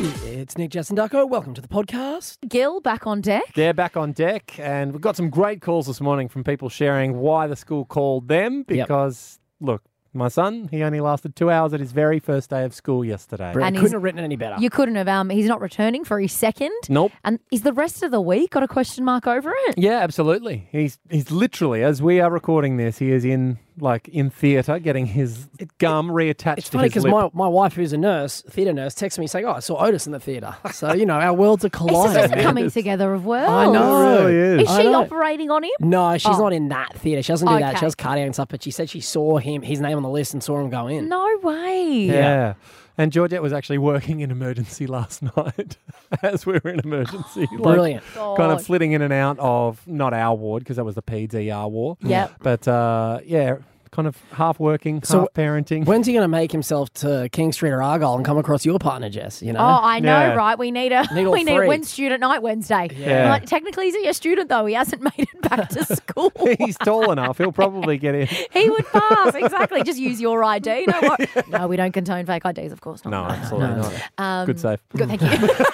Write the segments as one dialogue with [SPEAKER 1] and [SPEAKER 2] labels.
[SPEAKER 1] It's Nick Jess and Ducko. Welcome to the podcast.
[SPEAKER 2] Gil, back on deck.
[SPEAKER 3] They're back on deck, and we've got some great calls this morning from people sharing why the school called them because, look, my son, he only lasted 2 hours at his very first day of school yesterday.
[SPEAKER 1] Brilliant. Couldn't have written it any better.
[SPEAKER 2] You couldn't have. He's not returning for his second.
[SPEAKER 3] Nope.
[SPEAKER 2] And is the rest of the week got a question mark over it?
[SPEAKER 3] Yeah, absolutely. He's literally, as we are recording this, he is in theatre getting his gum reattached
[SPEAKER 1] It's
[SPEAKER 3] to
[SPEAKER 1] funny
[SPEAKER 3] his
[SPEAKER 1] because
[SPEAKER 3] lip.
[SPEAKER 1] my wife, who's a nurse, theatre nurse, texted me saying, I saw Otis in the theatre. So, our worlds are
[SPEAKER 2] It's
[SPEAKER 1] colliding.
[SPEAKER 2] just
[SPEAKER 1] man.
[SPEAKER 2] coming together of worlds.
[SPEAKER 1] I know.
[SPEAKER 3] It really is.
[SPEAKER 2] Is
[SPEAKER 1] I
[SPEAKER 2] she
[SPEAKER 1] know.
[SPEAKER 2] operating on him?
[SPEAKER 1] No, she's
[SPEAKER 2] Oh.
[SPEAKER 1] not in that theatre. She doesn't do that.
[SPEAKER 2] Okay.
[SPEAKER 1] She does cardio and stuff, but she said she saw his name on the list and saw him go in.
[SPEAKER 2] No way.
[SPEAKER 3] Yeah. And Georgette was actually working in emergency last night as we were in emergency.
[SPEAKER 1] Brilliant.
[SPEAKER 2] God.
[SPEAKER 3] Kind of flitting in and out of, not our ward, because that was the PDR ward.
[SPEAKER 2] Yep.
[SPEAKER 3] But, kind of half working,
[SPEAKER 1] So
[SPEAKER 3] half parenting.
[SPEAKER 1] When's he going to make himself to King Street or Argyle and come across your partner, Jess?
[SPEAKER 2] Oh, I know,
[SPEAKER 3] Yeah.
[SPEAKER 2] right? We need a
[SPEAKER 1] Need all
[SPEAKER 2] we need
[SPEAKER 1] three.
[SPEAKER 2] when's student night Wednesday.
[SPEAKER 3] Yeah.
[SPEAKER 2] I'm like, technically, he's a student though. He hasn't made it back to school.
[SPEAKER 3] He's tall enough. He'll probably get in.
[SPEAKER 2] He would pass, exactly. Just use your ID. No, we don't condone fake IDs, of course not.
[SPEAKER 3] No, absolutely not. Good save.
[SPEAKER 2] Good, thank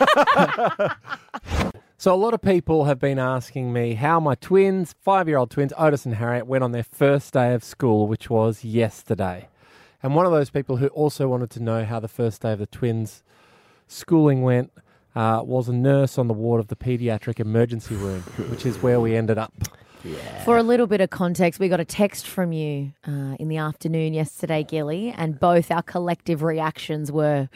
[SPEAKER 2] you.
[SPEAKER 3] So a lot of people have been asking me how my twins, 5-year-old twins, Otis and Harriet, went on their first day of school, which was yesterday. And one of those people who also wanted to know how the first day of the twins' schooling went was a nurse on the ward of the paediatric emergency room, which is where we ended up.
[SPEAKER 2] For a little bit of context, we got a text from you in the afternoon yesterday, Gilly, and both our collective reactions were...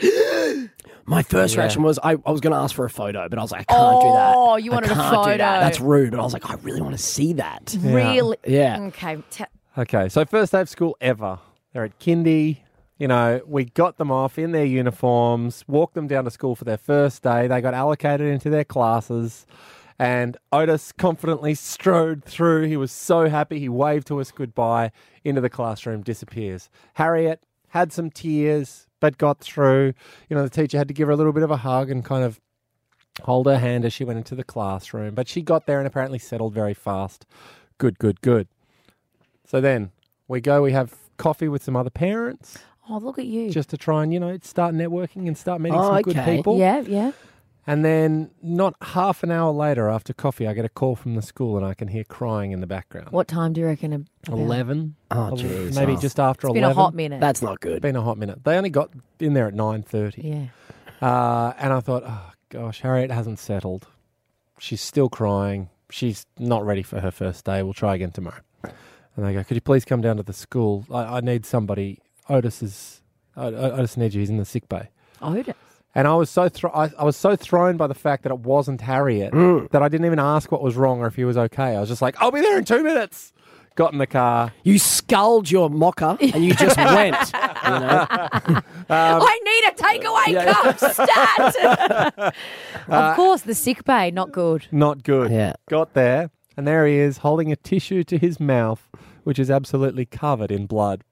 [SPEAKER 1] My first reaction was I was going to ask for a photo, but I was like, I can't do that.
[SPEAKER 2] Oh, you wanted a
[SPEAKER 1] I can't do
[SPEAKER 2] photo.
[SPEAKER 1] that. That's rude. But I was like, I really want to see that.
[SPEAKER 2] Really?
[SPEAKER 1] Yeah.
[SPEAKER 2] Okay.
[SPEAKER 3] Okay, so first day of school ever. They're at kindy. We got them off in their uniforms, walked them down to school for their first day. They got allocated into their classes. And Otis confidently strode through. He was so happy. He waved to us goodbye into the classroom, disappears. Harriet had some tears, but got through. The teacher had to give her a little bit of a hug and kind of hold her hand as she went into the classroom. But she got there and apparently settled very fast. Good. So then we have coffee with some other parents
[SPEAKER 2] Oh, look at you.
[SPEAKER 3] just to try and, start networking and start meeting some good
[SPEAKER 1] okay.
[SPEAKER 3] people.
[SPEAKER 2] Yeah.
[SPEAKER 3] And then not half an hour later after coffee, I get a call from the school and I can hear crying in the background.
[SPEAKER 2] What time do you reckon? About?
[SPEAKER 3] 11?
[SPEAKER 1] Oh, jeez.
[SPEAKER 3] Maybe
[SPEAKER 1] Oh.
[SPEAKER 3] just after
[SPEAKER 2] It's been
[SPEAKER 3] 11.
[SPEAKER 2] a hot minute.
[SPEAKER 1] That's not good.
[SPEAKER 3] Been a hot minute. They only got in there at 9:30.
[SPEAKER 2] Yeah.
[SPEAKER 3] And I thought, oh, gosh, Harriet hasn't settled. She's still crying. She's not ready for her first day. We'll try again tomorrow. And they go, could you please come down to the school? I need somebody. Otis needs you. He's in the sick bay.
[SPEAKER 2] Otis.
[SPEAKER 3] And I was so I was so thrown by the fact that it wasn't Harriet that I didn't even ask what was wrong or if he was okay. I was just like, I'll be there in 2 minutes. Got in the car.
[SPEAKER 1] You sculled your mocker and you just went.
[SPEAKER 2] I need a takeaway cup, stat. Of course, the sick bay, not good.
[SPEAKER 3] Not good.
[SPEAKER 1] Yeah.
[SPEAKER 3] Got there, and there he is holding a tissue to his mouth, which is absolutely covered in blood.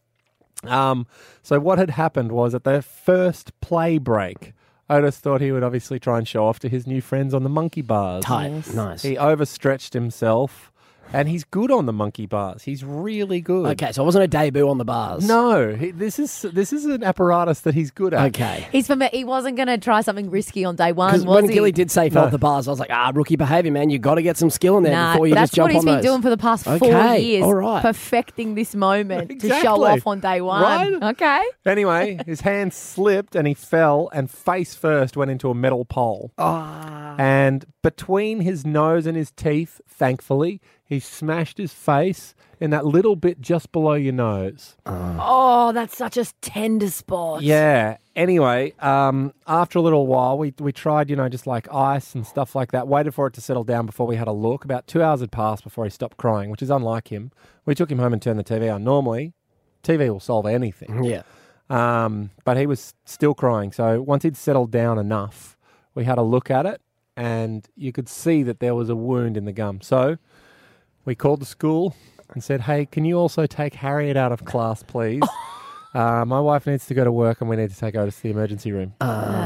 [SPEAKER 3] So what had happened was at their first play break, Otis thought he would obviously try and show off to his new friends on the monkey bars.
[SPEAKER 1] Tight.
[SPEAKER 2] Yes.
[SPEAKER 1] Nice.
[SPEAKER 3] He overstretched himself, and he's good on the monkey bars. He's really good.
[SPEAKER 1] Okay, so it wasn't a debut on the bars.
[SPEAKER 3] No, this is an apparatus that he's good at.
[SPEAKER 1] Okay.
[SPEAKER 2] He wasn't going to try something risky on day one,
[SPEAKER 1] Because
[SPEAKER 2] was
[SPEAKER 1] when
[SPEAKER 2] he?
[SPEAKER 1] Gilly did say fell off the bars, I was like, rookie behavior, man. You got to get some skill in there
[SPEAKER 2] Nah,
[SPEAKER 1] before you
[SPEAKER 2] that's
[SPEAKER 1] just jump
[SPEAKER 2] what he's
[SPEAKER 1] on
[SPEAKER 2] been
[SPEAKER 1] those.
[SPEAKER 2] doing for the past 4
[SPEAKER 1] Okay,
[SPEAKER 2] years.
[SPEAKER 1] all right.
[SPEAKER 2] Perfecting this moment to show
[SPEAKER 3] Exactly.
[SPEAKER 2] off on day one.
[SPEAKER 3] Right?
[SPEAKER 2] Okay.
[SPEAKER 3] Anyway, his hand slipped and he fell and face first went into a metal pole. And between his nose and his teeth, thankfully, he smashed his face in that little bit just below your nose.
[SPEAKER 2] Oh, that's such a tender spot.
[SPEAKER 3] Yeah. Anyway, after a little while, we tried, just like ice and stuff like that, waited for it to settle down before we had a look. About 2 hours had passed before he stopped crying, which is unlike him. We took him home and turned the TV on. Normally, TV will solve anything.
[SPEAKER 1] Yeah.
[SPEAKER 3] But he was still crying. So once he'd settled down enough, we had a look at it and you could see that there was a wound in the gum. So we called the school and said, hey, can you also take Harriet out of class, please? My wife needs to go to work and we need to take Otis to the emergency room.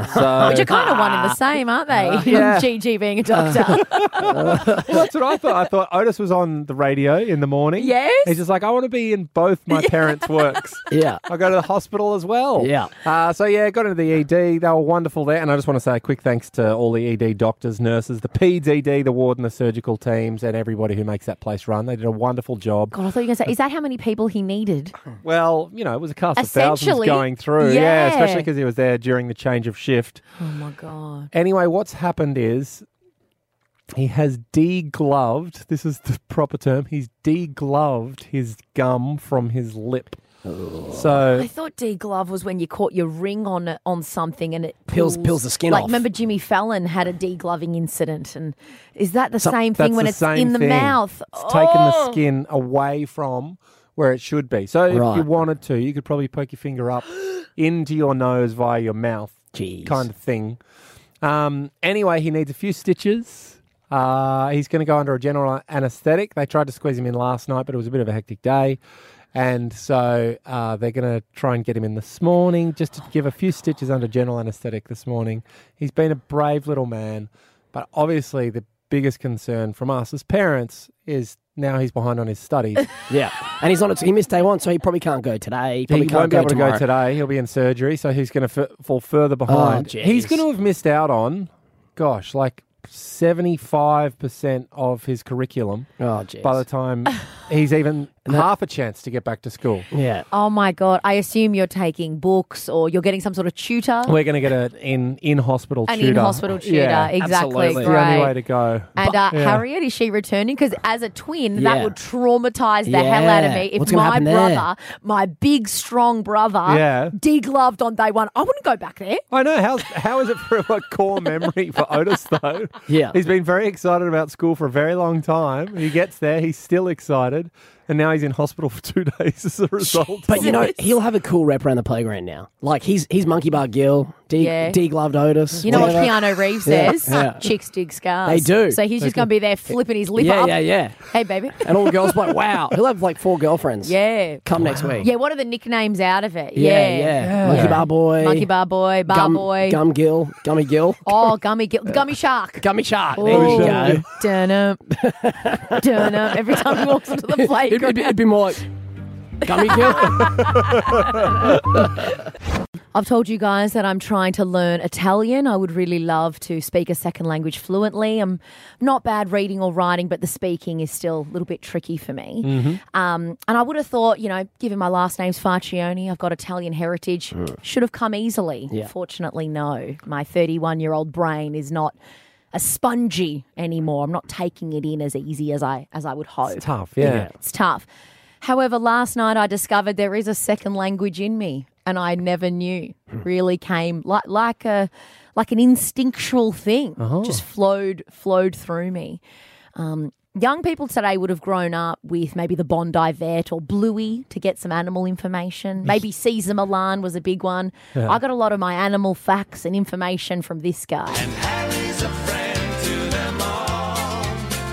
[SPEAKER 3] So
[SPEAKER 2] Which are kind of one and the same, aren't they?
[SPEAKER 3] Yeah.
[SPEAKER 2] Gigi being a doctor.
[SPEAKER 3] well, that's what I thought. I thought Otis was on the radio in the morning.
[SPEAKER 2] Yes.
[SPEAKER 3] He's just like, I want to be in both my parents' works.
[SPEAKER 1] Yeah.
[SPEAKER 3] I go to the hospital as well.
[SPEAKER 1] Yeah.
[SPEAKER 3] So got into the ED. They were wonderful there. And I just want to say a quick thanks to all the ED doctors, nurses, the PEDS ED, the ward and the surgical teams, and everybody who makes that place run. They did a wonderful job.
[SPEAKER 2] God, I thought you were going to say, is that how many people he needed?
[SPEAKER 3] Well, it was a cast of thousands
[SPEAKER 2] Essentially,
[SPEAKER 3] going through.
[SPEAKER 2] yeah.
[SPEAKER 3] Especially because he was there during the change of shift.
[SPEAKER 2] Oh, my God.
[SPEAKER 3] Anyway, what's happened is he has degloved, this is the proper term, he's degloved his gum from his lip. So
[SPEAKER 2] I thought deglove was when you caught your ring on something and it
[SPEAKER 1] Peels the skin
[SPEAKER 2] like,
[SPEAKER 1] off.
[SPEAKER 2] remember Jimmy Fallon had a degloving incident, and is that the same
[SPEAKER 3] that's
[SPEAKER 2] thing when
[SPEAKER 3] the
[SPEAKER 2] it's
[SPEAKER 3] same
[SPEAKER 2] in the
[SPEAKER 3] thing.
[SPEAKER 2] mouth?
[SPEAKER 3] It's taken the skin away from where it should be. So if you
[SPEAKER 1] Right.
[SPEAKER 3] wanted to, you could probably poke your finger up into your nose via your mouth,
[SPEAKER 1] Jeez.
[SPEAKER 3] kind of thing. Anyway, he needs a few stitches. He's going to go under a general anaesthetic. They tried to squeeze him in last night, but it was a bit of a hectic day. And so they're going to try and get him in this morning, just to give a few stitches under general anaesthetic this morning. He's been a brave little man, but obviously the biggest concern from us as parents is now he's behind on his studies.
[SPEAKER 1] Yeah. And he missed day one, so he probably can't go today.
[SPEAKER 3] He
[SPEAKER 1] Probably
[SPEAKER 3] won't
[SPEAKER 1] can't
[SPEAKER 3] be able to
[SPEAKER 1] tomorrow.
[SPEAKER 3] go today. He'll be in surgery, so he's going to fall further behind.
[SPEAKER 1] jeez.
[SPEAKER 3] He's going to have missed out on, like 75% of his curriculum
[SPEAKER 1] Oh, jeez.
[SPEAKER 3] by the time he's even half a chance to get back to school.
[SPEAKER 1] Yeah.
[SPEAKER 2] Oh my God. I assume you're taking books or you're getting some sort of tutor.
[SPEAKER 3] We're going to get an in-hospital
[SPEAKER 2] An
[SPEAKER 3] tutor.
[SPEAKER 2] in-hospital tutor.
[SPEAKER 3] Yeah,
[SPEAKER 2] Exactly.
[SPEAKER 1] absolutely.
[SPEAKER 3] it's the only
[SPEAKER 2] Great.
[SPEAKER 3] way to go.
[SPEAKER 2] And
[SPEAKER 3] Yeah.
[SPEAKER 2] Harriet, is she returning? Because as a twin,
[SPEAKER 1] Yeah.
[SPEAKER 2] that would traumatize the hell out of me.
[SPEAKER 1] Yeah.
[SPEAKER 2] If
[SPEAKER 1] What's gonna
[SPEAKER 2] my
[SPEAKER 1] happen there?
[SPEAKER 2] brother, my big, strong brother,
[SPEAKER 3] Yeah.
[SPEAKER 2] degloved on day one, I wouldn't go back there.
[SPEAKER 3] I know. How is it for a core memory for Otis, though?
[SPEAKER 1] Yeah.
[SPEAKER 3] He's been very excited about school for a very long time. He gets there, he's still excited, and now he's in hospital for 2 days as a result.
[SPEAKER 1] But he'll have a cool rep around the playground now. Like he's Monkey Bar Gil,
[SPEAKER 2] Yeah.
[SPEAKER 1] degloved Otis.
[SPEAKER 2] You know
[SPEAKER 1] whatever.
[SPEAKER 2] what Keanu Reeves
[SPEAKER 1] Yeah,
[SPEAKER 2] says?
[SPEAKER 1] yeah.
[SPEAKER 2] Chicks dig scars.
[SPEAKER 1] They do.
[SPEAKER 2] So he's just going to be there flipping his lip
[SPEAKER 1] Yeah,
[SPEAKER 2] up.
[SPEAKER 1] yeah.
[SPEAKER 2] Hey, baby.
[SPEAKER 1] And all the girls like, wow, he'll have like 4 girlfriends.
[SPEAKER 2] Yeah.
[SPEAKER 1] Come next week.
[SPEAKER 2] Yeah, what are the nicknames out of it?
[SPEAKER 1] Yeah. Monkey Bar Boy.
[SPEAKER 2] Monkey Bar Boy, Bar Boy.
[SPEAKER 1] Gum Gil. Gummy Gil.
[SPEAKER 2] Oh, Gummy Shark.
[SPEAKER 1] Gummy Shark. There
[SPEAKER 2] Oh,
[SPEAKER 1] you go.
[SPEAKER 2] Turn up. Turn up. Every time he walks onto the playground.
[SPEAKER 1] It'd be more like Gummy Gil.
[SPEAKER 2] I've told you guys that I'm trying to learn Italian. I would really love to speak a second language fluently. I'm not bad reading or writing, but the speaking is still a little bit tricky for me. And I would have thought, given my last name's Farcioni, I've got Italian heritage, should have come easily.
[SPEAKER 1] Yeah.
[SPEAKER 2] Fortunately, no. My 31-year-old brain is not as spongy anymore. I'm not taking it in as easy as I would hope.
[SPEAKER 3] It's tough, yeah.
[SPEAKER 2] It's tough. However, last night I discovered there is a second language in me, and I never knew. Really came like an instinctual thing, just flowed through me. Young people today would have grown up with maybe the Bondi Vet or Bluey to get some animal information. Maybe Caesar Milan was a big one.
[SPEAKER 3] Yeah.
[SPEAKER 2] I got a lot of my animal facts and information from this guy.
[SPEAKER 4] Harry's a friend to them all.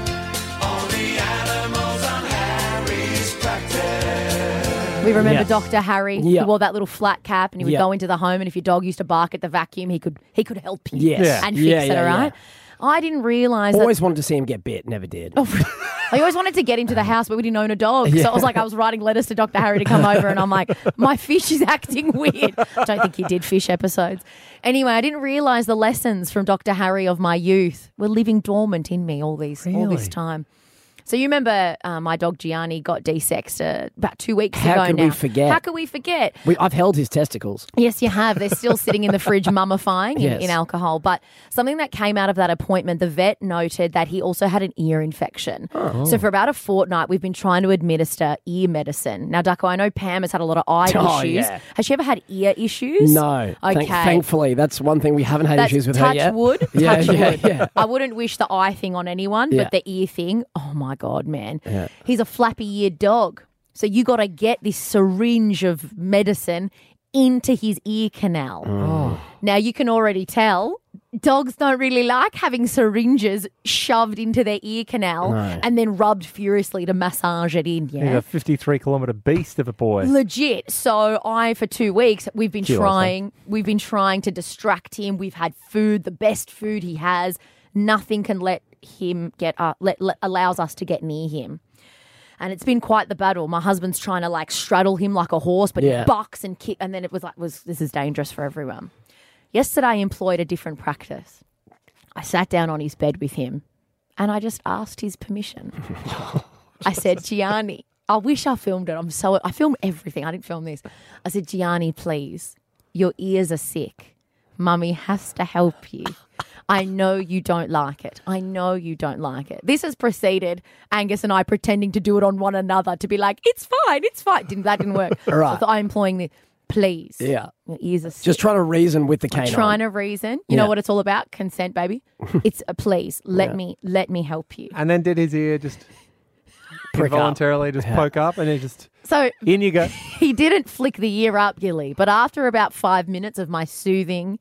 [SPEAKER 4] All the animals on Harry's practice.
[SPEAKER 2] We remember
[SPEAKER 1] Yeah.
[SPEAKER 2] Dr. Harry.
[SPEAKER 1] Yeah.
[SPEAKER 2] He wore that little flat cap and he would
[SPEAKER 1] Yeah.
[SPEAKER 2] go into the home, and if your dog used to bark at the vacuum, he could help you
[SPEAKER 1] Yes. Yeah.
[SPEAKER 2] and fix
[SPEAKER 1] Yeah,
[SPEAKER 2] it,
[SPEAKER 1] yeah,
[SPEAKER 2] all right? I didn't realise that.
[SPEAKER 1] Always wanted to see him get bit. Never did.
[SPEAKER 2] I always wanted to get him to the house, but we didn't own a dog. So I was like, I was writing letters to Dr. Harry to come over, and I'm like, my fish is acting weird. I don't think he did fish episodes. Anyway, I didn't realise the lessons from Dr. Harry of my youth were living dormant in me all this time. So you remember my dog Gianni got desexed about 2 weeks ago now.
[SPEAKER 1] How could we forget?
[SPEAKER 2] How could we forget?
[SPEAKER 1] I've held his testicles.
[SPEAKER 2] Yes, you have. They're still sitting in the fridge mummifying
[SPEAKER 1] Yes.
[SPEAKER 2] in alcohol. But something that came out of that appointment, the vet noted that he also had an ear infection. So for about a fortnight, we've been trying to administer ear medicine. Now, Ducko, I know Pam has had a lot of eye
[SPEAKER 1] Oh,
[SPEAKER 2] issues.
[SPEAKER 1] yeah.
[SPEAKER 2] Has she ever had ear issues?
[SPEAKER 1] No.
[SPEAKER 2] Okay.
[SPEAKER 1] Thankfully, that's one thing we haven't had
[SPEAKER 2] That's
[SPEAKER 1] issues with
[SPEAKER 2] touch
[SPEAKER 1] her yet.
[SPEAKER 2] wood.
[SPEAKER 1] Yeah,
[SPEAKER 2] touch
[SPEAKER 1] yeah,
[SPEAKER 2] wood.
[SPEAKER 1] yeah.
[SPEAKER 2] I wouldn't wish the eye thing on anyone,
[SPEAKER 1] Yeah.
[SPEAKER 2] but the ear thing, oh my God, man.
[SPEAKER 1] Yeah.
[SPEAKER 2] He's a flappy-eared dog. So you got to get this syringe of medicine into his ear canal. Now, you can already tell dogs don't really like having syringes shoved into their ear canal and then rubbed furiously to massage it in.
[SPEAKER 3] He's a 53-kilometre beast of a boy.
[SPEAKER 2] Legit. So for 2 weeks, we've been trying to distract him. We've had food, the best food he has. Nothing can let him allows us to get near him. And it's been quite the battle. My husband's trying to like straddle him like a horse, but he bucks and kicks. And then it was like, this is dangerous for everyone. Yesterday, I employed a different practice. I sat down on his bed with him and I just asked his permission. I said, Gianni, I wish I filmed it. I film everything. I didn't film this. I said, Gianni, please, your ears are sick. Mummy has to help you. I know you don't like it. I know you don't like it. This has preceded Angus and I pretending to do it on one another to be like, it's fine, it's fine. That didn't work.
[SPEAKER 1] Right.
[SPEAKER 2] So I'm employing this. Please.
[SPEAKER 1] Yeah.
[SPEAKER 2] Your ears are sick.
[SPEAKER 1] Just trying to reason with the canine.
[SPEAKER 2] Trying to reason. You know what it's all about? Consent, baby. It's a please. Let me help you.
[SPEAKER 3] And then did his ear just involuntarily just poke up and he just...
[SPEAKER 2] So
[SPEAKER 3] in you go.
[SPEAKER 2] He didn't flick the ear up, Gilly, but after about 5 minutes of my soothing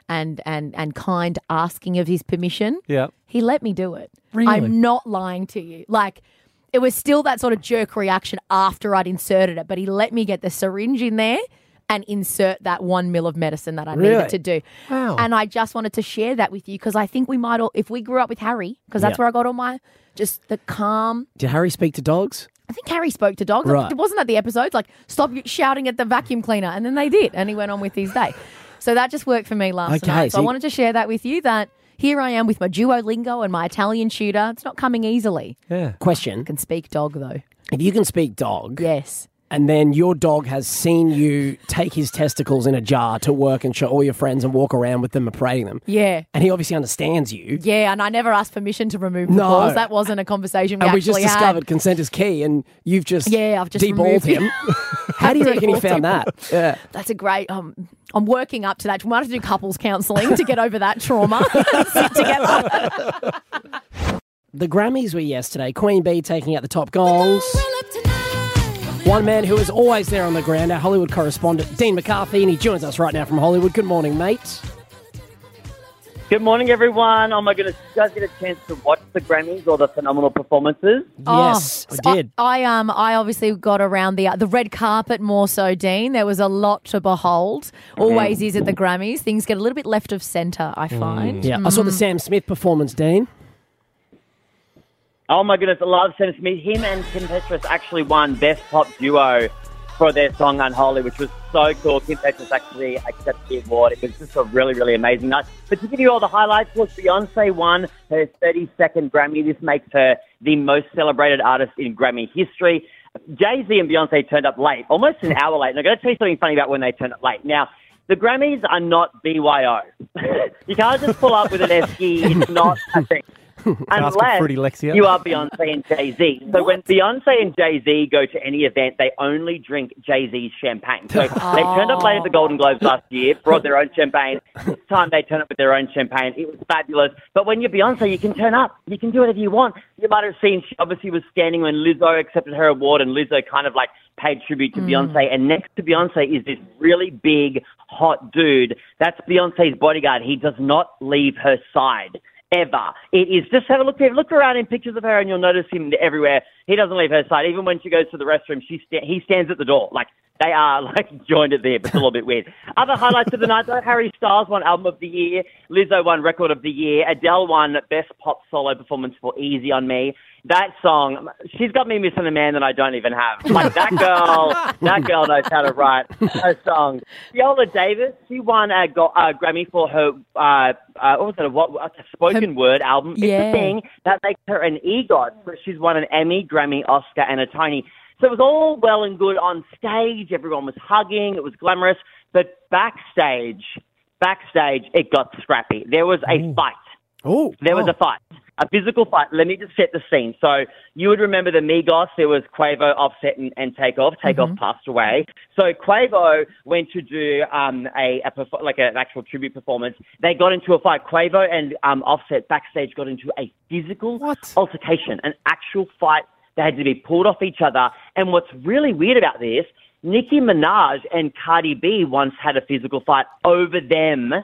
[SPEAKER 2] and kind asking of his permission, he let me do it.
[SPEAKER 1] Really?
[SPEAKER 2] I'm not lying to you. Like, it was still that sort of jerk reaction after I'd inserted it, but he let me get the syringe in there and insert that 1 ml of medicine that I needed to do.
[SPEAKER 3] Wow.
[SPEAKER 2] And I just wanted to share that with you because I think we might all, if we grew up with Harry, because that's where I got all my, just the calm.
[SPEAKER 1] Did Harry speak to dogs?
[SPEAKER 2] I think Harry spoke to dogs.
[SPEAKER 1] Right.
[SPEAKER 2] It wasn't at the episodes, like, stop shouting at the vacuum cleaner. And then they did. And he went on with his day. So that just worked for me last night. So I wanted to share that with you that here I am with my Duolingo and my Italian tutor. It's not coming easily.
[SPEAKER 3] Yeah.
[SPEAKER 1] Question.
[SPEAKER 2] I can speak dog, though.
[SPEAKER 1] If you can speak dog,
[SPEAKER 2] Yes.
[SPEAKER 1] and then your dog has seen you take his testicles in a jar to work and show all your friends and walk around with them and parading them,
[SPEAKER 2] Yeah.
[SPEAKER 1] and he obviously understands you,
[SPEAKER 2] Yeah, and I never asked permission to remove the
[SPEAKER 1] No.
[SPEAKER 2] balls. That wasn't a conversation we
[SPEAKER 1] and we
[SPEAKER 2] actually
[SPEAKER 1] just discovered
[SPEAKER 2] had.
[SPEAKER 1] consent is key, and you've just
[SPEAKER 2] I've just
[SPEAKER 1] deballed
[SPEAKER 2] removed
[SPEAKER 1] him. How do you reckon he
[SPEAKER 2] Deballed
[SPEAKER 1] found
[SPEAKER 2] him.
[SPEAKER 1] that? Yeah.
[SPEAKER 2] That's a great... I'm working up to that. We might have to do couples counselling to get over that trauma. Sit together.
[SPEAKER 1] The Grammys were yesterday. Queen Bee taking out the top gongs. One man who is always there on the ground, our Hollywood correspondent, Dean McCarthy, and he joins us right now from Hollywood. Good morning, mate.
[SPEAKER 5] Good morning, everyone. Oh my goodness, did you guys get a chance to watch the Grammys or the phenomenal performances?
[SPEAKER 1] Yes,
[SPEAKER 2] so
[SPEAKER 1] I did.
[SPEAKER 2] I obviously got around the red carpet more so, Dean. There was a lot to behold. Always is at the Grammys. Things get a little bit left of centre, I find.
[SPEAKER 1] Yeah, I saw the Sam Smith performance, Dean.
[SPEAKER 5] Oh my goodness, I love Sam Smith. Him and Kim Petras actually won Best Pop Duo for their song Unholy, which was so cool. Kim Petras actually accepted the award. It was just a really, really amazing night. But to give you all the highlights, was Beyonce won her 32nd Grammy. This makes her the most celebrated artist in Grammy history. Jay-Z and Beyonce turned up late, almost an hour late. And I'm going to tell you something funny about when they turned up late. Now, the Grammys are not BYO. You can't just pull up with an esky. It's not a thing.
[SPEAKER 3] Ask a fruity Lexia.
[SPEAKER 5] You are Beyonce and Jay-Z. So when Beyonce and Jay-Z go to any event, they only drink Jay-Z's champagne. So they turned up late at the Golden Globes last year, brought their own champagne. This time they turned up with their own champagne. It was fabulous. But when you're Beyonce, you can turn up. You can do whatever you want. You might have seen she obviously was standing when Lizzo accepted her award, and Lizzo kind of like paid tribute to Beyonce. And next to Beyonce is this really big, hot dude. That's Beyonce's bodyguard. He does not leave her side. Ever. It is just have a look around in pictures of her and you'll notice him everywhere. He doesn't leave her side. Even when she goes to the restroom, he stands at the door. Like, they are like joined at there, but it's a little bit weird. Other highlights of the night, though, Harry Styles won Album of the Year. Lizzo won Record of the Year. Adele won Best Pop Solo Performance for Easy on Me. That song, she's got me missing a man that I don't even have. Like, that girl knows how to write a song. Viola Davis, she won a Grammy for her, a spoken word album.
[SPEAKER 2] Yeah.
[SPEAKER 5] It's the thing that makes her an EGOT. So she's won an Emmy, Grammy, Oscar, and a Tony. So it was all well and good on stage. Everyone was hugging. It was glamorous. But backstage, it got scrappy. There was a fight. There was a fight. A physical fight. Let me just set the scene. So you would remember the Migos. There was Quavo, Offset, and Takeoff. Takeoff passed away. So Quavo went to do an actual tribute performance. They got into a fight. Quavo and Offset backstage got into a physical altercation, an actual fight. They had to be pulled off each other. And what's really weird about this, Nicki Minaj and Cardi B once had a physical fight over them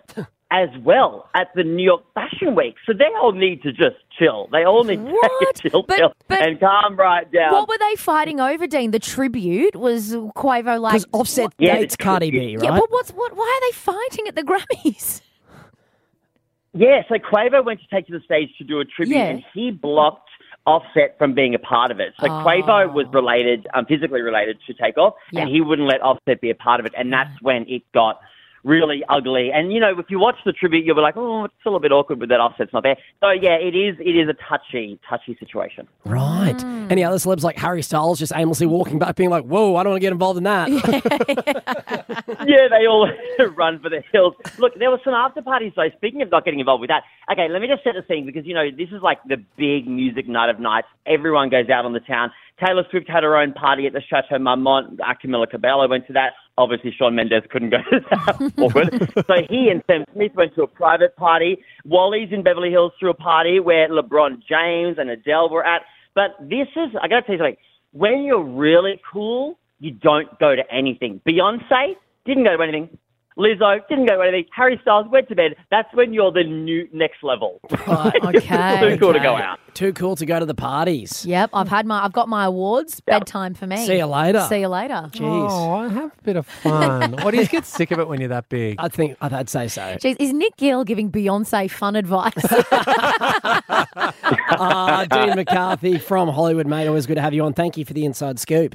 [SPEAKER 5] as well at the New York Fashion Week. So they all need to just chill. They all need to take a chill pill and calm right down.
[SPEAKER 2] What were they fighting over, Dean? The tribute? Was Quavo like...
[SPEAKER 1] Because Offset dates Cardi B, right?
[SPEAKER 2] Yeah, but why are they fighting at the Grammys?
[SPEAKER 5] Yeah, so Quavo went to take to the stage to do a tribute,
[SPEAKER 2] Yeah.
[SPEAKER 5] and he blocked Offset from being a part of it. So Quavo was related, physically related to Takeoff,
[SPEAKER 2] Yeah.
[SPEAKER 5] and he wouldn't let Offset be a part of it, and that's when it got really ugly. And, you know, if you watch the tribute, you'll be like, oh, it's still a bit awkward with that Offset's not there. So, yeah, it is a touchy situation.
[SPEAKER 1] Right. Any other celebs like Harry Styles just aimlessly walking back being like, whoa, I don't want to get involved in that.
[SPEAKER 5] Yeah, they all run for the hills. Look, there were some after parties, though. Speaking of not getting involved with that, okay, let me just set the scene because, you know, this is like the big music night of nights. Everyone goes out on the town. Taylor Swift had her own party at the Chateau Marmont. Camila Cabello went to that. Obviously, Shawn Mendes couldn't go to that. Awkward. So he and Sam Smith went to a private party. Wally's in Beverly Hills threw a party where LeBron James and Adele were at. But this is, I got to tell you something, when you're really cool, you don't go to anything. Beyonce didn't go to anything. Lizzo didn't go to anything. Harry Styles went to bed. That's when you're the new next level.
[SPEAKER 1] Right,
[SPEAKER 2] okay.
[SPEAKER 5] Too cool to go out.
[SPEAKER 1] Too cool to go to the parties.
[SPEAKER 2] Yep, I've got my awards.
[SPEAKER 5] Yep.
[SPEAKER 2] Bedtime for me.
[SPEAKER 1] See you later.
[SPEAKER 2] See you later.
[SPEAKER 1] Jeez.
[SPEAKER 3] Oh, have a bit of fun. Or do you just get sick of it when you're that big?
[SPEAKER 1] I'd say so.
[SPEAKER 2] Jeez, is Nick Gill giving Beyonce fun advice?
[SPEAKER 1] Dean McCarthy from Hollywood, mate. Always good to have you on. Thank you for the inside scoop.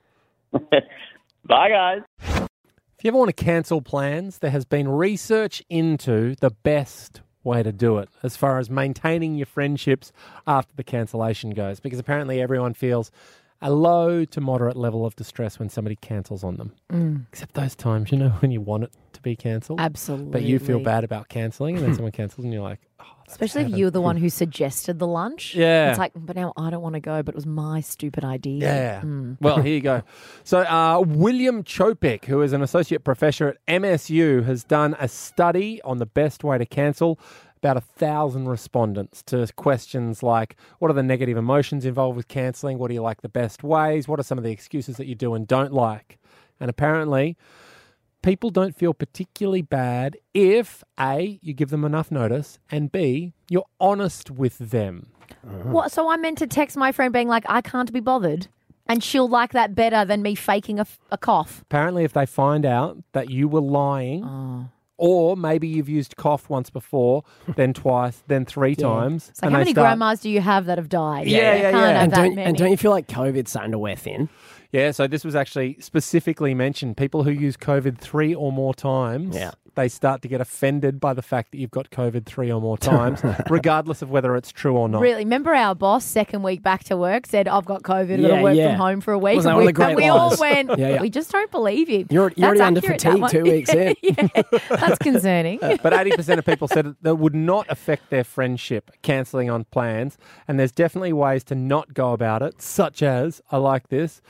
[SPEAKER 5] Bye, guys.
[SPEAKER 3] If you ever want to cancel plans, there has been research into the best way to do it as far as maintaining your friendships after the cancellation goes, because apparently everyone feels a low to moderate level of distress when somebody cancels on them. Except those times, you know, when you want it to be cancelled.
[SPEAKER 2] Absolutely.
[SPEAKER 3] But you feel bad about cancelling, and then someone cancels and you're like, oh, that's
[SPEAKER 2] Especially if
[SPEAKER 3] heaven.
[SPEAKER 2] you were the one who suggested the lunch.
[SPEAKER 3] Yeah.
[SPEAKER 2] It's like, but now I don't want to go, but it was my stupid idea.
[SPEAKER 3] Yeah. Well, here you go. So William Chopik, who is an associate professor at MSU, has done a study on the best way to cancel. About 1,000 respondents to questions like, what are the negative emotions involved with cancelling? What do you like the best ways? What are some of the excuses that you do and don't like? And apparently, people don't feel particularly bad if, A, you give them enough notice, and B, you're honest with them.
[SPEAKER 2] What? So I'm meant to text my friend being like, I can't be bothered, and she'll like that better than me faking a cough.
[SPEAKER 3] Apparently, if they find out that you were lying, or maybe you've used cough once before, then twice, then three times.
[SPEAKER 2] It's like, how many grandmas do you have that have died?
[SPEAKER 3] Yeah.
[SPEAKER 2] Can't have
[SPEAKER 1] And
[SPEAKER 2] that
[SPEAKER 1] don't,
[SPEAKER 2] many.
[SPEAKER 1] and don't you feel like COVID's starting to wear thin?
[SPEAKER 3] Yeah, so this was actually specifically mentioned. People who use COVID 3 or more times, they start to get offended by the fact that you've got COVID 3 or more times, regardless of whether it's true or not.
[SPEAKER 2] Really, remember our boss, second week back to work, said, I've got COVID, I've got to work from home for a week.
[SPEAKER 1] Wasn't that
[SPEAKER 2] And
[SPEAKER 1] one of the
[SPEAKER 2] and
[SPEAKER 1] great
[SPEAKER 2] we all
[SPEAKER 1] lies?
[SPEAKER 2] went, we just don't believe you.
[SPEAKER 1] You're
[SPEAKER 2] That's
[SPEAKER 1] already under
[SPEAKER 2] accurate,
[SPEAKER 1] fatigue
[SPEAKER 2] that
[SPEAKER 1] 2 weeks in.
[SPEAKER 2] Yeah, that's concerning.
[SPEAKER 3] But 80% of people said that would not affect their friendship, cancelling on plans. And there's definitely ways to not go about it, such as, I like this,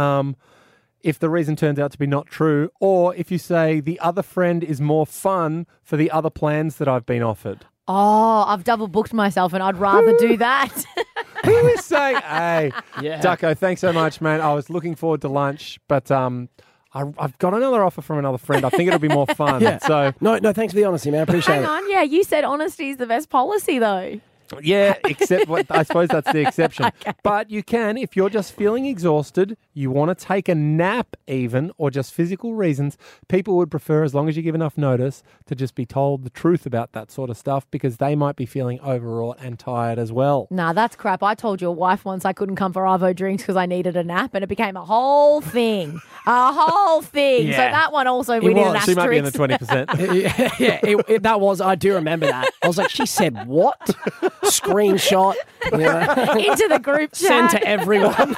[SPEAKER 3] if the reason turns out to be not true, or if you say the other friend is more fun for the other plans that I've been offered.
[SPEAKER 2] Oh, I've double booked myself and I'd rather do that.
[SPEAKER 3] Who is saying, hey, Ducko, thanks so much, man. I was looking forward to lunch, but I've got another offer from another friend. I think it'll be more fun. So
[SPEAKER 1] No, thanks for the honesty, man. I appreciate
[SPEAKER 2] Hang
[SPEAKER 1] it.
[SPEAKER 2] on, yeah, you said honesty is the best policy though.
[SPEAKER 3] yeah, except I suppose that's the exception. But you can, if you're just feeling exhausted, you want to take a nap even, or just physical reasons, people would prefer, as long as you give enough notice, to just be told the truth about that sort of stuff, because they might be feeling overwrought and tired as well.
[SPEAKER 2] Nah, that's crap. I told your wife once I couldn't come for Arvo drinks because I needed a nap, and it became a whole thing. A whole thing.
[SPEAKER 1] Yeah.
[SPEAKER 2] So that one also we need an
[SPEAKER 1] was.
[SPEAKER 3] She might be in the
[SPEAKER 2] asterisk.
[SPEAKER 3] 20%.
[SPEAKER 1] That was, I do remember that. I was like, she said what? Screenshot.
[SPEAKER 2] Into the group chat.
[SPEAKER 1] Send to everyone.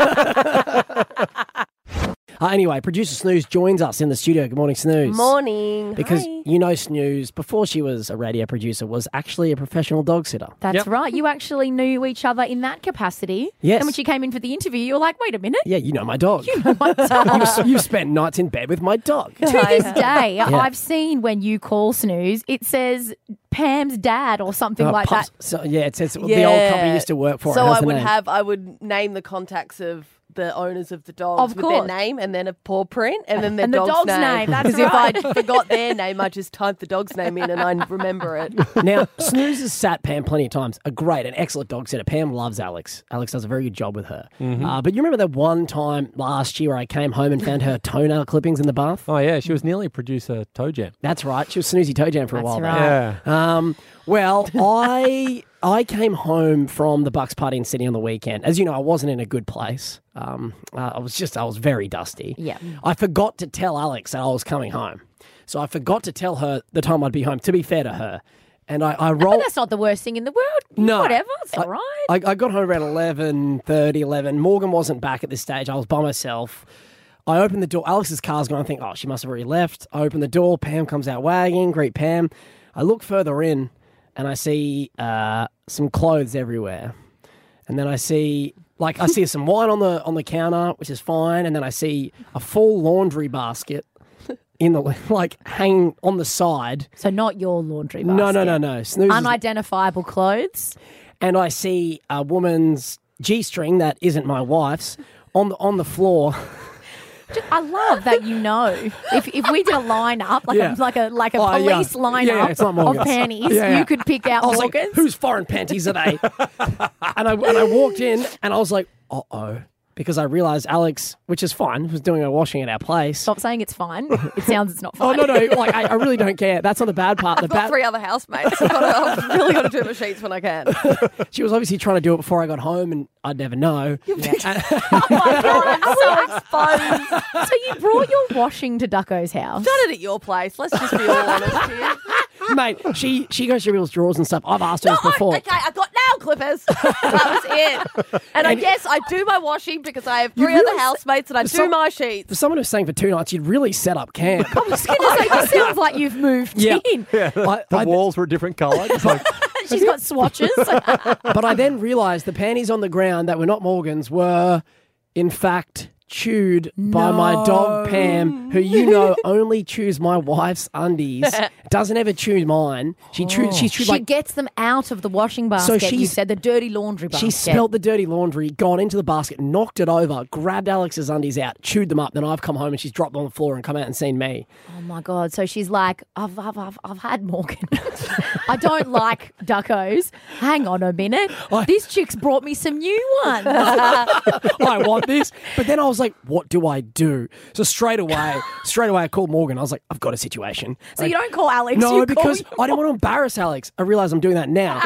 [SPEAKER 1] Anyway, producer Snooze joins us in the studio. Good morning, Snooze.
[SPEAKER 6] Morning.
[SPEAKER 1] Because
[SPEAKER 6] Hi.
[SPEAKER 1] you know Snooze, before she was a radio producer, was actually a professional dog sitter.
[SPEAKER 2] That's
[SPEAKER 3] Yep.
[SPEAKER 2] right. You actually knew each other in that capacity.
[SPEAKER 1] Yes.
[SPEAKER 2] And when she came in for the interview, you were like, wait a minute.
[SPEAKER 1] Yeah, you know my dog. You've spent nights in bed with my dog.
[SPEAKER 2] To this day, I've seen when you call Snooze, it says Pam's dad or something like
[SPEAKER 1] Pups.
[SPEAKER 2] that.
[SPEAKER 1] So, yeah, it says the old company used to work for.
[SPEAKER 6] So
[SPEAKER 1] How's
[SPEAKER 6] I
[SPEAKER 1] the
[SPEAKER 6] would
[SPEAKER 1] name?
[SPEAKER 6] I would name the contacts of the owners of the dogs
[SPEAKER 2] Of
[SPEAKER 6] with their
[SPEAKER 2] course.
[SPEAKER 6] name and then a paw print and then their
[SPEAKER 2] And the dog's name, that's
[SPEAKER 6] Because
[SPEAKER 2] right.
[SPEAKER 6] if I forgot their name, I just type the dog's name in and I remember it.
[SPEAKER 1] Now, Snooze has sat Pam plenty of times. An excellent dog sitter. Pam loves Alex. Alex does a very good job with her. But you remember that one time last year where I came home and found her toenail clippings in the bath?
[SPEAKER 3] Oh, yeah, she was nearly producer Toe Jam.
[SPEAKER 1] That's right. She was Snoozy Toe Jam for a
[SPEAKER 2] That's
[SPEAKER 1] while
[SPEAKER 2] right.
[SPEAKER 1] there.
[SPEAKER 3] Yeah.
[SPEAKER 1] Well, I came home from the Bucks party in Sydney on the weekend. As you know, I wasn't in a good place. I was very dusty.
[SPEAKER 2] Yeah.
[SPEAKER 1] I forgot to tell Alex that I was coming home. So I forgot to tell her the time I'd be home, to be fair to her. And I
[SPEAKER 2] But
[SPEAKER 1] rolled...
[SPEAKER 2] that's not the worst thing in the world.
[SPEAKER 1] No.
[SPEAKER 2] Whatever. It's all right.
[SPEAKER 1] I got home around 11:30, 11. Morgan wasn't back at this stage. I was by myself. I opened the door. Alex's car's gone. I think, oh, she must have already left. I open the door. Pam comes out wagging. Greet Pam. I look further in and I see some clothes everywhere. And then I see some wine on the counter, which is fine. And then I see a full laundry basket in the hanging on the side.
[SPEAKER 2] So not your laundry basket.
[SPEAKER 1] No. Snooze is-
[SPEAKER 2] Unidentifiable clothes.
[SPEAKER 1] and I see a woman's G-string that isn't my wife's on the floor.
[SPEAKER 2] I love that you know. If we did a lineup,
[SPEAKER 1] Yeah.
[SPEAKER 2] like a
[SPEAKER 1] Oh, yeah.
[SPEAKER 2] police lineup
[SPEAKER 1] Yeah, it's not
[SPEAKER 2] of
[SPEAKER 1] Morgan's.
[SPEAKER 2] panties,
[SPEAKER 1] Yeah.
[SPEAKER 2] you could pick out
[SPEAKER 1] I was like,
[SPEAKER 2] Morgan's.
[SPEAKER 1] whose foreign panties are they? and I walked in and I was like, uh-oh. Because I realised Alex, which is fine, was doing her washing at our place.
[SPEAKER 2] Stop saying it's fine. It sounds it's not
[SPEAKER 1] Oh,
[SPEAKER 2] fine.
[SPEAKER 1] no. I really don't care. That's not the bad part. The
[SPEAKER 6] I've got
[SPEAKER 1] bad,
[SPEAKER 6] 3 other housemates. I've really got to do my sheets when I can.
[SPEAKER 1] she was obviously trying to do it before I got home and I'd never know.
[SPEAKER 2] Oh my God, I'm so exposed. So you brought your washing to Ducko's house.
[SPEAKER 6] Done it at your place. Let's just be all honest here.
[SPEAKER 1] Mate, she goes through people's drawers and stuff. I've asked her this before.
[SPEAKER 6] Okay, I got nail clippers. That was it. And yes, I do my washing because I have 3
[SPEAKER 1] really
[SPEAKER 6] other housemates and I do my sheets.
[SPEAKER 1] For someone who's staying for 2 nights, you'd really set up camp.
[SPEAKER 2] I was going to say, this sounds like you've moved
[SPEAKER 1] Yeah.
[SPEAKER 2] in.
[SPEAKER 3] The walls were a different colour. It's like,
[SPEAKER 2] She's got swatches.
[SPEAKER 1] But I then realised the panties on the ground that were not Morgan's were, in fact, chewed by my dog Pam, who only chews my wife's undies. Doesn't ever chew mine. She's chewed
[SPEAKER 2] She gets them out of the washing basket. You
[SPEAKER 1] she's-
[SPEAKER 2] said the dirty laundry basket.
[SPEAKER 1] She smelt the dirty laundry, gone into the basket, knocked it over, grabbed Alex's undies out, chewed them up. Then I've come home and she's dropped them on the floor and come out and seen me.
[SPEAKER 2] Oh my God. So she's like, I've had Morgan. I don't like Duckos. Hang on a minute. This chick's brought me some new ones.
[SPEAKER 1] I want this. But then I was like, what do I do? So straight away I called Morgan. I was like, I've got a situation.
[SPEAKER 2] So you don't call Alex.
[SPEAKER 1] No,
[SPEAKER 2] you
[SPEAKER 1] because
[SPEAKER 2] call
[SPEAKER 1] I didn't want to embarrass Alex. I realise I'm doing that now.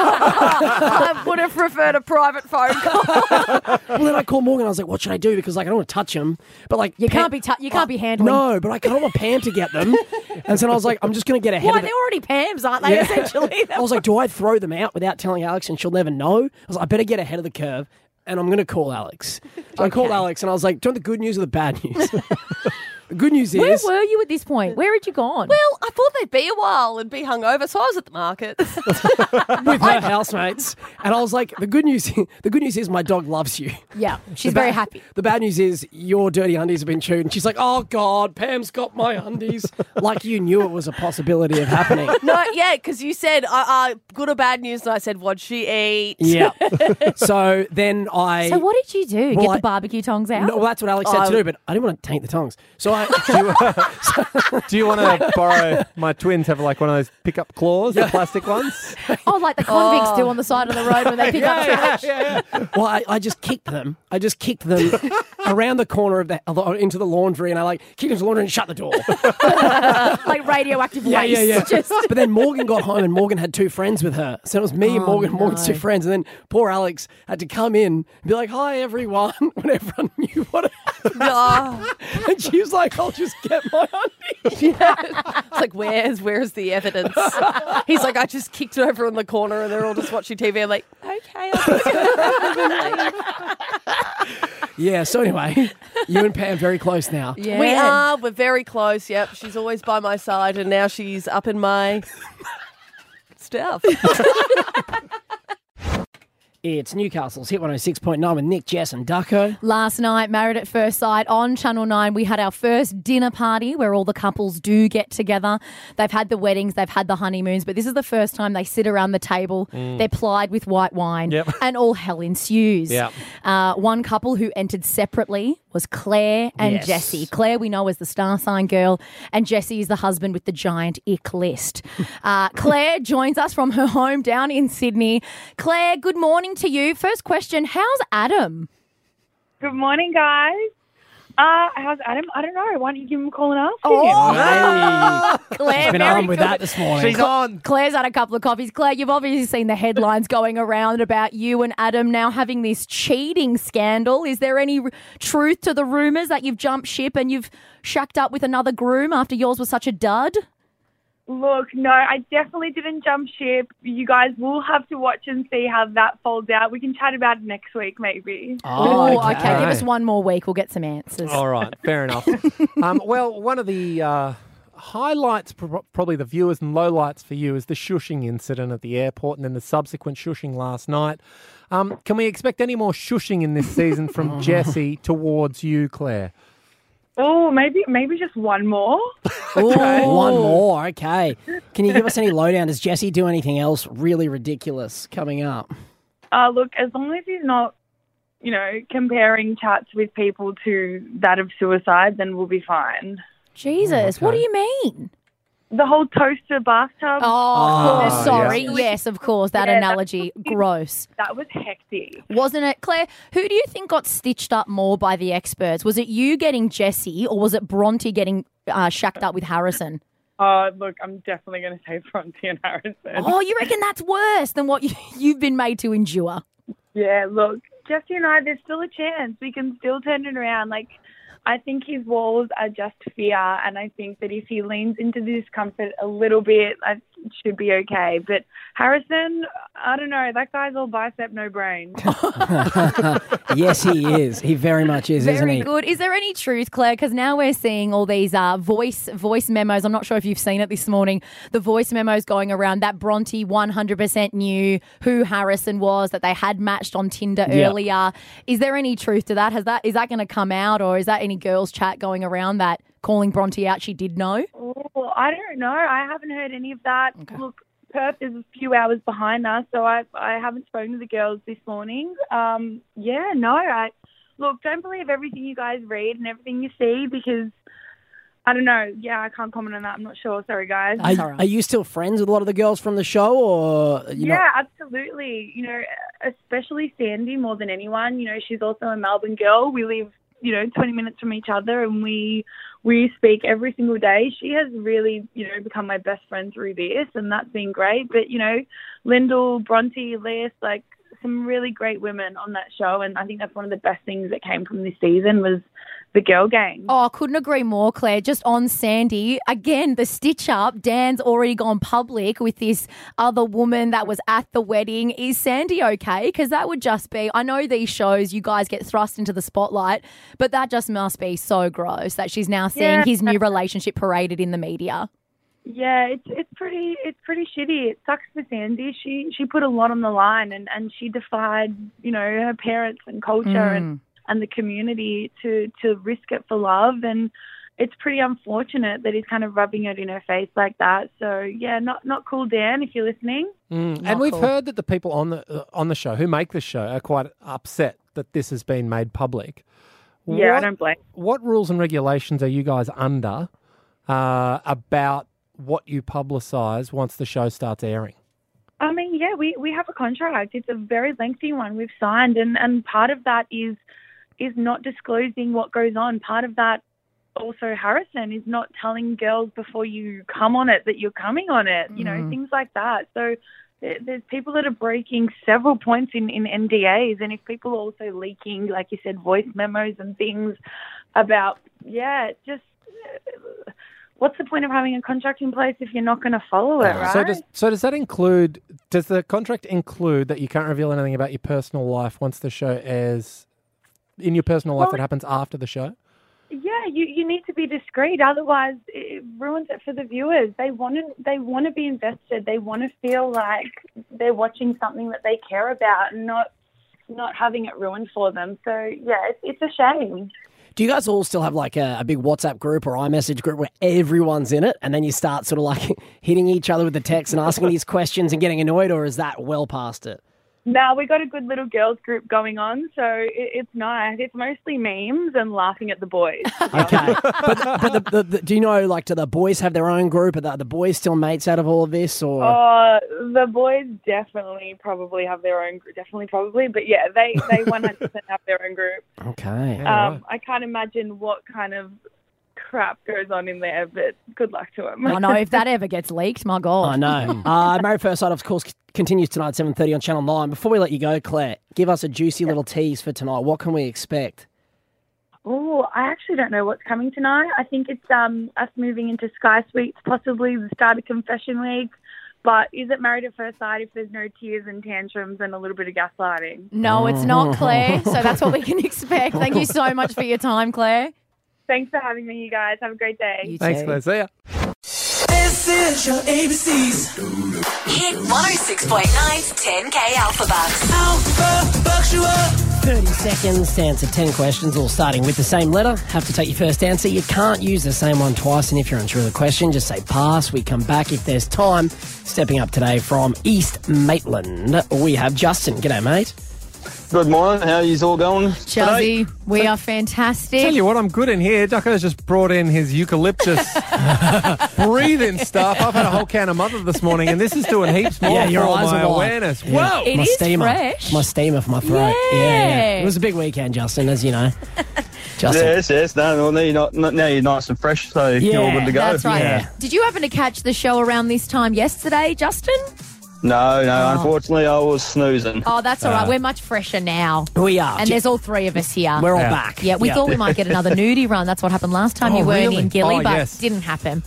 [SPEAKER 6] I would have preferred a private phone call.
[SPEAKER 1] Well, then I called Morgan. I was like, what should I do? Because I don't want to touch him. But
[SPEAKER 2] You can't be handling.
[SPEAKER 1] No, but I don't want Pam to get them. And so I was like, I'm just going to get ahead
[SPEAKER 2] Why?
[SPEAKER 1] of it.
[SPEAKER 2] They're already Pam's, aren't they?
[SPEAKER 1] Yeah.
[SPEAKER 2] Essentially.
[SPEAKER 1] I was like, do I throw them out without telling Alex and she'll never know? I was like, I better get ahead of the curve and I'm going to call Alex. So I called Alex and I was like, do you want the good news or the bad news? The good news
[SPEAKER 2] Where
[SPEAKER 1] is...
[SPEAKER 2] were you at this point? Where had you gone?
[SPEAKER 6] Well, I thought they'd be a while and be hungover, so I was at the market.
[SPEAKER 1] with her housemates. And I was like, the good news is my dog loves you.
[SPEAKER 2] yeah, she's
[SPEAKER 1] The
[SPEAKER 2] very
[SPEAKER 1] ba-
[SPEAKER 2] happy.
[SPEAKER 1] The bad news is your dirty undies have been chewed. And she's like, oh, God, Pam's got my undies. Like you knew it was a possibility of happening.
[SPEAKER 6] No, yeah, because you said good or bad news, and I said, what'd she eat?
[SPEAKER 1] Yeah. So then
[SPEAKER 2] So what did you do?
[SPEAKER 1] Well,
[SPEAKER 2] Get the barbecue tongs out?
[SPEAKER 1] No, well, that's what Alex said to do, but I didn't want to taint the tongs. So I...
[SPEAKER 3] do you want to borrow my twins have like one of those pickup claws, the plastic ones?
[SPEAKER 2] Oh, like the convicts do on the side of the road when they pick up trash.
[SPEAKER 1] Well, I just kicked them. I just kicked them around the corner into the laundry, and I kicked into the laundry and shut the door.
[SPEAKER 2] Like radioactive
[SPEAKER 1] Yeah,
[SPEAKER 2] waste.
[SPEAKER 1] yeah.
[SPEAKER 2] Just
[SPEAKER 1] But then Morgan got home, and Morgan had 2 friends with her. So it was me and Morgan, Morgan's 2 friends, and then poor Alex had to come in and be like, "Hi, everyone," when everyone knew what it
[SPEAKER 6] Oh,
[SPEAKER 1] And she was like, "I'll just get my undies."
[SPEAKER 6] it's like, where's the evidence? He's like, I just kicked it over in the corner and they're all just watching TV. I'm like, okay, I'll just
[SPEAKER 1] Yeah. So anyway, you and Pam very close now.
[SPEAKER 2] yeah.
[SPEAKER 6] We're very close. Yep. She's always by my side and now she's up in my stuff.
[SPEAKER 1] It's Newcastle's Hit 106.9 with Nick, Jess and Ducko.
[SPEAKER 2] Last night, Married at First Sight on Channel 9, we had our first dinner party where all the couples do get together. They've had the weddings, they've had the honeymoons, but this is the first time they sit around the table. They're plied with white wine and all hell ensues.
[SPEAKER 3] Yep.
[SPEAKER 2] One couple who entered separately was Claire and
[SPEAKER 1] Yes.
[SPEAKER 2] Jessie. Claire we know as the star sign girl, and Jessie is the husband with the giant ick list. Claire joins us from her home down in Sydney. Claire, good morning to you. First question, how's Adam?
[SPEAKER 7] Good morning, guys. How's Adam? I don't know. Why don't you give him a call and ask him?
[SPEAKER 2] Claire,
[SPEAKER 1] She's been
[SPEAKER 2] very
[SPEAKER 1] on with
[SPEAKER 2] good.
[SPEAKER 1] that this morning.
[SPEAKER 3] She's on.
[SPEAKER 2] Claire's had a couple of coffees. Claire, you've obviously seen the headlines going around about you and Adam now having this cheating scandal. Is there any truth to the rumours that you've jumped ship and you've shacked up with another groom after yours was such a dud?
[SPEAKER 7] Look, no, I definitely didn't jump ship. You guys will have to watch and see how that folds out. We can chat about it next week, maybe.
[SPEAKER 2] Oh, okay. Give us one more week. We'll get some answers.
[SPEAKER 3] All right, fair enough. Well, one of the highlights, probably the viewers and lowlights for you, is the shushing incident at the airport and then the subsequent shushing last night. Can we expect any more shushing in this season from Jessie towards you, Claire?
[SPEAKER 7] Oh, maybe just one more.
[SPEAKER 1] One more, okay. Can you give us any lowdown? Does Jesse do anything else really ridiculous coming up?
[SPEAKER 7] Look, as long as he's not, comparing chats with people to that of suicide, then we'll be fine.
[SPEAKER 2] Jesus, what do you mean?
[SPEAKER 7] The whole toaster bathtub.
[SPEAKER 2] Oh, of course. Sorry.
[SPEAKER 7] yeah.
[SPEAKER 2] Yes, of course. That
[SPEAKER 7] Yeah,
[SPEAKER 2] analogy. Gross.
[SPEAKER 7] That was hectic.
[SPEAKER 2] Wasn't it? Claire, who do you think got stitched up more by the experts? Was it you getting Jessie or was it Bronte getting shacked up with Harrison?
[SPEAKER 7] Look, I'm definitely going to say Bronte and Harrison.
[SPEAKER 2] Oh, you reckon that's worse than what you've been made to endure?
[SPEAKER 7] Yeah, look, Jesse and I, there's still a chance. We can still turn it around. I think his walls are just fear, and I think that if he leans into the discomfort a little bit, it should be okay. But Harrison, I don't know. That guy's all bicep, no brain.
[SPEAKER 1] Yes, he is. He very much is, isn't
[SPEAKER 2] Very
[SPEAKER 1] he?
[SPEAKER 2] good. Is there any truth, Claire? Because now we're seeing all these voice memos. I'm not sure if you've seen it this morning. The voice memos going around that Bronte 100% knew who Harrison was, that they had matched on Tinder earlier. Is there any truth to that? Is that going to come out, or is that any girls' chat going around that calling Bronte out she did know?
[SPEAKER 7] Oh, I don't know. I haven't heard any of that. Okay. Look, Perth is a few hours behind us, so I haven't spoken to the girls this morning. Look, don't believe everything you guys read and everything you see because, I don't know. Yeah, I can't comment on that. I'm not sure. Sorry, guys.
[SPEAKER 1] Are you still friends with a lot of the girls from the show, or
[SPEAKER 7] absolutely. Especially Sandy more than anyone. She's also a Melbourne girl. We live 20 minutes from each other and we speak every single day. She has really, become my best friend through this and that's been great. But, Lyndall, Bronte, Les, some really great women on that show. And I think that's one of the best things that came from this season was the girl gang.
[SPEAKER 2] Oh, I couldn't agree more, Claire. Just on Sandy, again, the stitch up. Dan's already gone public with this other woman that was at the wedding. Is Sandy okay? Because that would just be, I know these shows, you guys get thrust into the spotlight, but that just must be so gross that she's now seeing his new relationship paraded in the media.
[SPEAKER 7] Yeah, it's pretty shitty. It sucks for Sandy. She put a lot on the line and she defied, her parents and culture and the community to risk it for love. And it's pretty unfortunate that he's kind of rubbing it in her face like that. So, yeah, not cool, Dan, if you're listening.
[SPEAKER 3] And we've heard that the people on the show who make the show are quite upset that this has been made public.
[SPEAKER 7] Yeah, I don't blame.
[SPEAKER 3] What rules and regulations are you guys under about what you publicise once the show starts airing?
[SPEAKER 7] I mean, yeah, we have a contract. It's a very lengthy one we've signed, and part of that is not disclosing what goes on. Part of that also, Harrison, is not telling girls before you come on it that you're coming on it, things like that. So there's people that are breaking several points in NDAs, and if people are also leaking, like you said, voice memos and things about, what's the point of having a contract in place if you're not going to follow it, right?
[SPEAKER 3] So does the contract include that you can't reveal anything about your personal life once the show airs, in your personal life that happens after the show?
[SPEAKER 7] Yeah, you need to be discreet. Otherwise, it ruins it for the viewers. They want to be invested. They want to feel like they're watching something that they care about and not having it ruined for them. So, yeah, it's a shame.
[SPEAKER 1] Do you guys all still have like a big WhatsApp group or iMessage group where everyone's in it and then you start sort of like hitting each other with the text and asking these questions and getting annoyed, or is that well past it?
[SPEAKER 7] No, we got a good little girls group going on, so it's nice. It's mostly memes and laughing at the boys.
[SPEAKER 1] Okay. But do you know, like, do the boys have their own group? Are the boys still mates out of all of this? Or
[SPEAKER 7] The boys definitely probably have their own group. But yeah, they 100% have their own group.
[SPEAKER 1] Okay.
[SPEAKER 7] I can't imagine what kind of crap goes on in there, but good luck to them.
[SPEAKER 2] I know, if that ever gets leaked, my God.
[SPEAKER 1] I know. Married First Sight, of course, continues tonight at 7:30 on Channel 9. Before we let you go, Claire, give us a juicy little tease for tonight. What can we expect?
[SPEAKER 7] Oh, I actually don't know what's coming tonight. I think it's us moving into Sky Suites, possibly the start of Confession Week. But is it Married at First Sight if there's no tears and tantrums and a little bit of gaslighting?
[SPEAKER 2] No, it's not, Claire. So that's what we can expect. Thank you so much for your time, Claire.
[SPEAKER 7] Thanks for having me, you guys. Have a great day.
[SPEAKER 2] You
[SPEAKER 3] Thanks,
[SPEAKER 2] too.
[SPEAKER 3] Claire. See ya.
[SPEAKER 4] This is your ABCs.
[SPEAKER 8] Hit 106.9's 10K Alpha Bucks.
[SPEAKER 4] Alpha bucks you up.
[SPEAKER 1] 30 seconds to answer 10 questions, all starting with the same letter. Have to take your first answer. You can't use the same one twice, and if you're unsure of the question, just say pass. We come back if there's time. Stepping up today from East Maitland, we have Justin. G'day, mate.
[SPEAKER 9] Good morning. How are you all going?
[SPEAKER 2] Chelsea, we are fantastic.
[SPEAKER 3] Tell you what, I'm good in here. Ducko's just brought in his eucalyptus breathing stuff. I've had a whole can of mother this morning, and this is doing heaps more
[SPEAKER 1] Yeah, your
[SPEAKER 3] for
[SPEAKER 1] eyes
[SPEAKER 3] my
[SPEAKER 1] are wide.
[SPEAKER 3] awareness.
[SPEAKER 1] Yeah.
[SPEAKER 3] Whoa!
[SPEAKER 2] It
[SPEAKER 1] my
[SPEAKER 2] is
[SPEAKER 1] steamer.
[SPEAKER 2] fresh.
[SPEAKER 1] My steamer for my throat.
[SPEAKER 2] Yeah.
[SPEAKER 1] It was a big weekend, Justin, as you know. Justin.
[SPEAKER 9] Yes. No, now you're nice and fresh, so you're all good to go.
[SPEAKER 2] That's right.
[SPEAKER 1] Yeah.
[SPEAKER 2] Did you happen to catch the show around this time yesterday, Justin?
[SPEAKER 9] No. Unfortunately, I was snoozing.
[SPEAKER 2] Oh, that's all right. We're much fresher now.
[SPEAKER 1] We are.
[SPEAKER 2] And there's all three of us here.
[SPEAKER 1] We're all
[SPEAKER 3] Yeah.
[SPEAKER 1] back.
[SPEAKER 2] Yeah, we thought we might get another nudie run. That's what happened last time.
[SPEAKER 3] Oh,
[SPEAKER 2] you weren't
[SPEAKER 3] really?
[SPEAKER 2] in Gilly,
[SPEAKER 3] Oh,
[SPEAKER 2] but
[SPEAKER 3] yes.
[SPEAKER 2] didn't happen.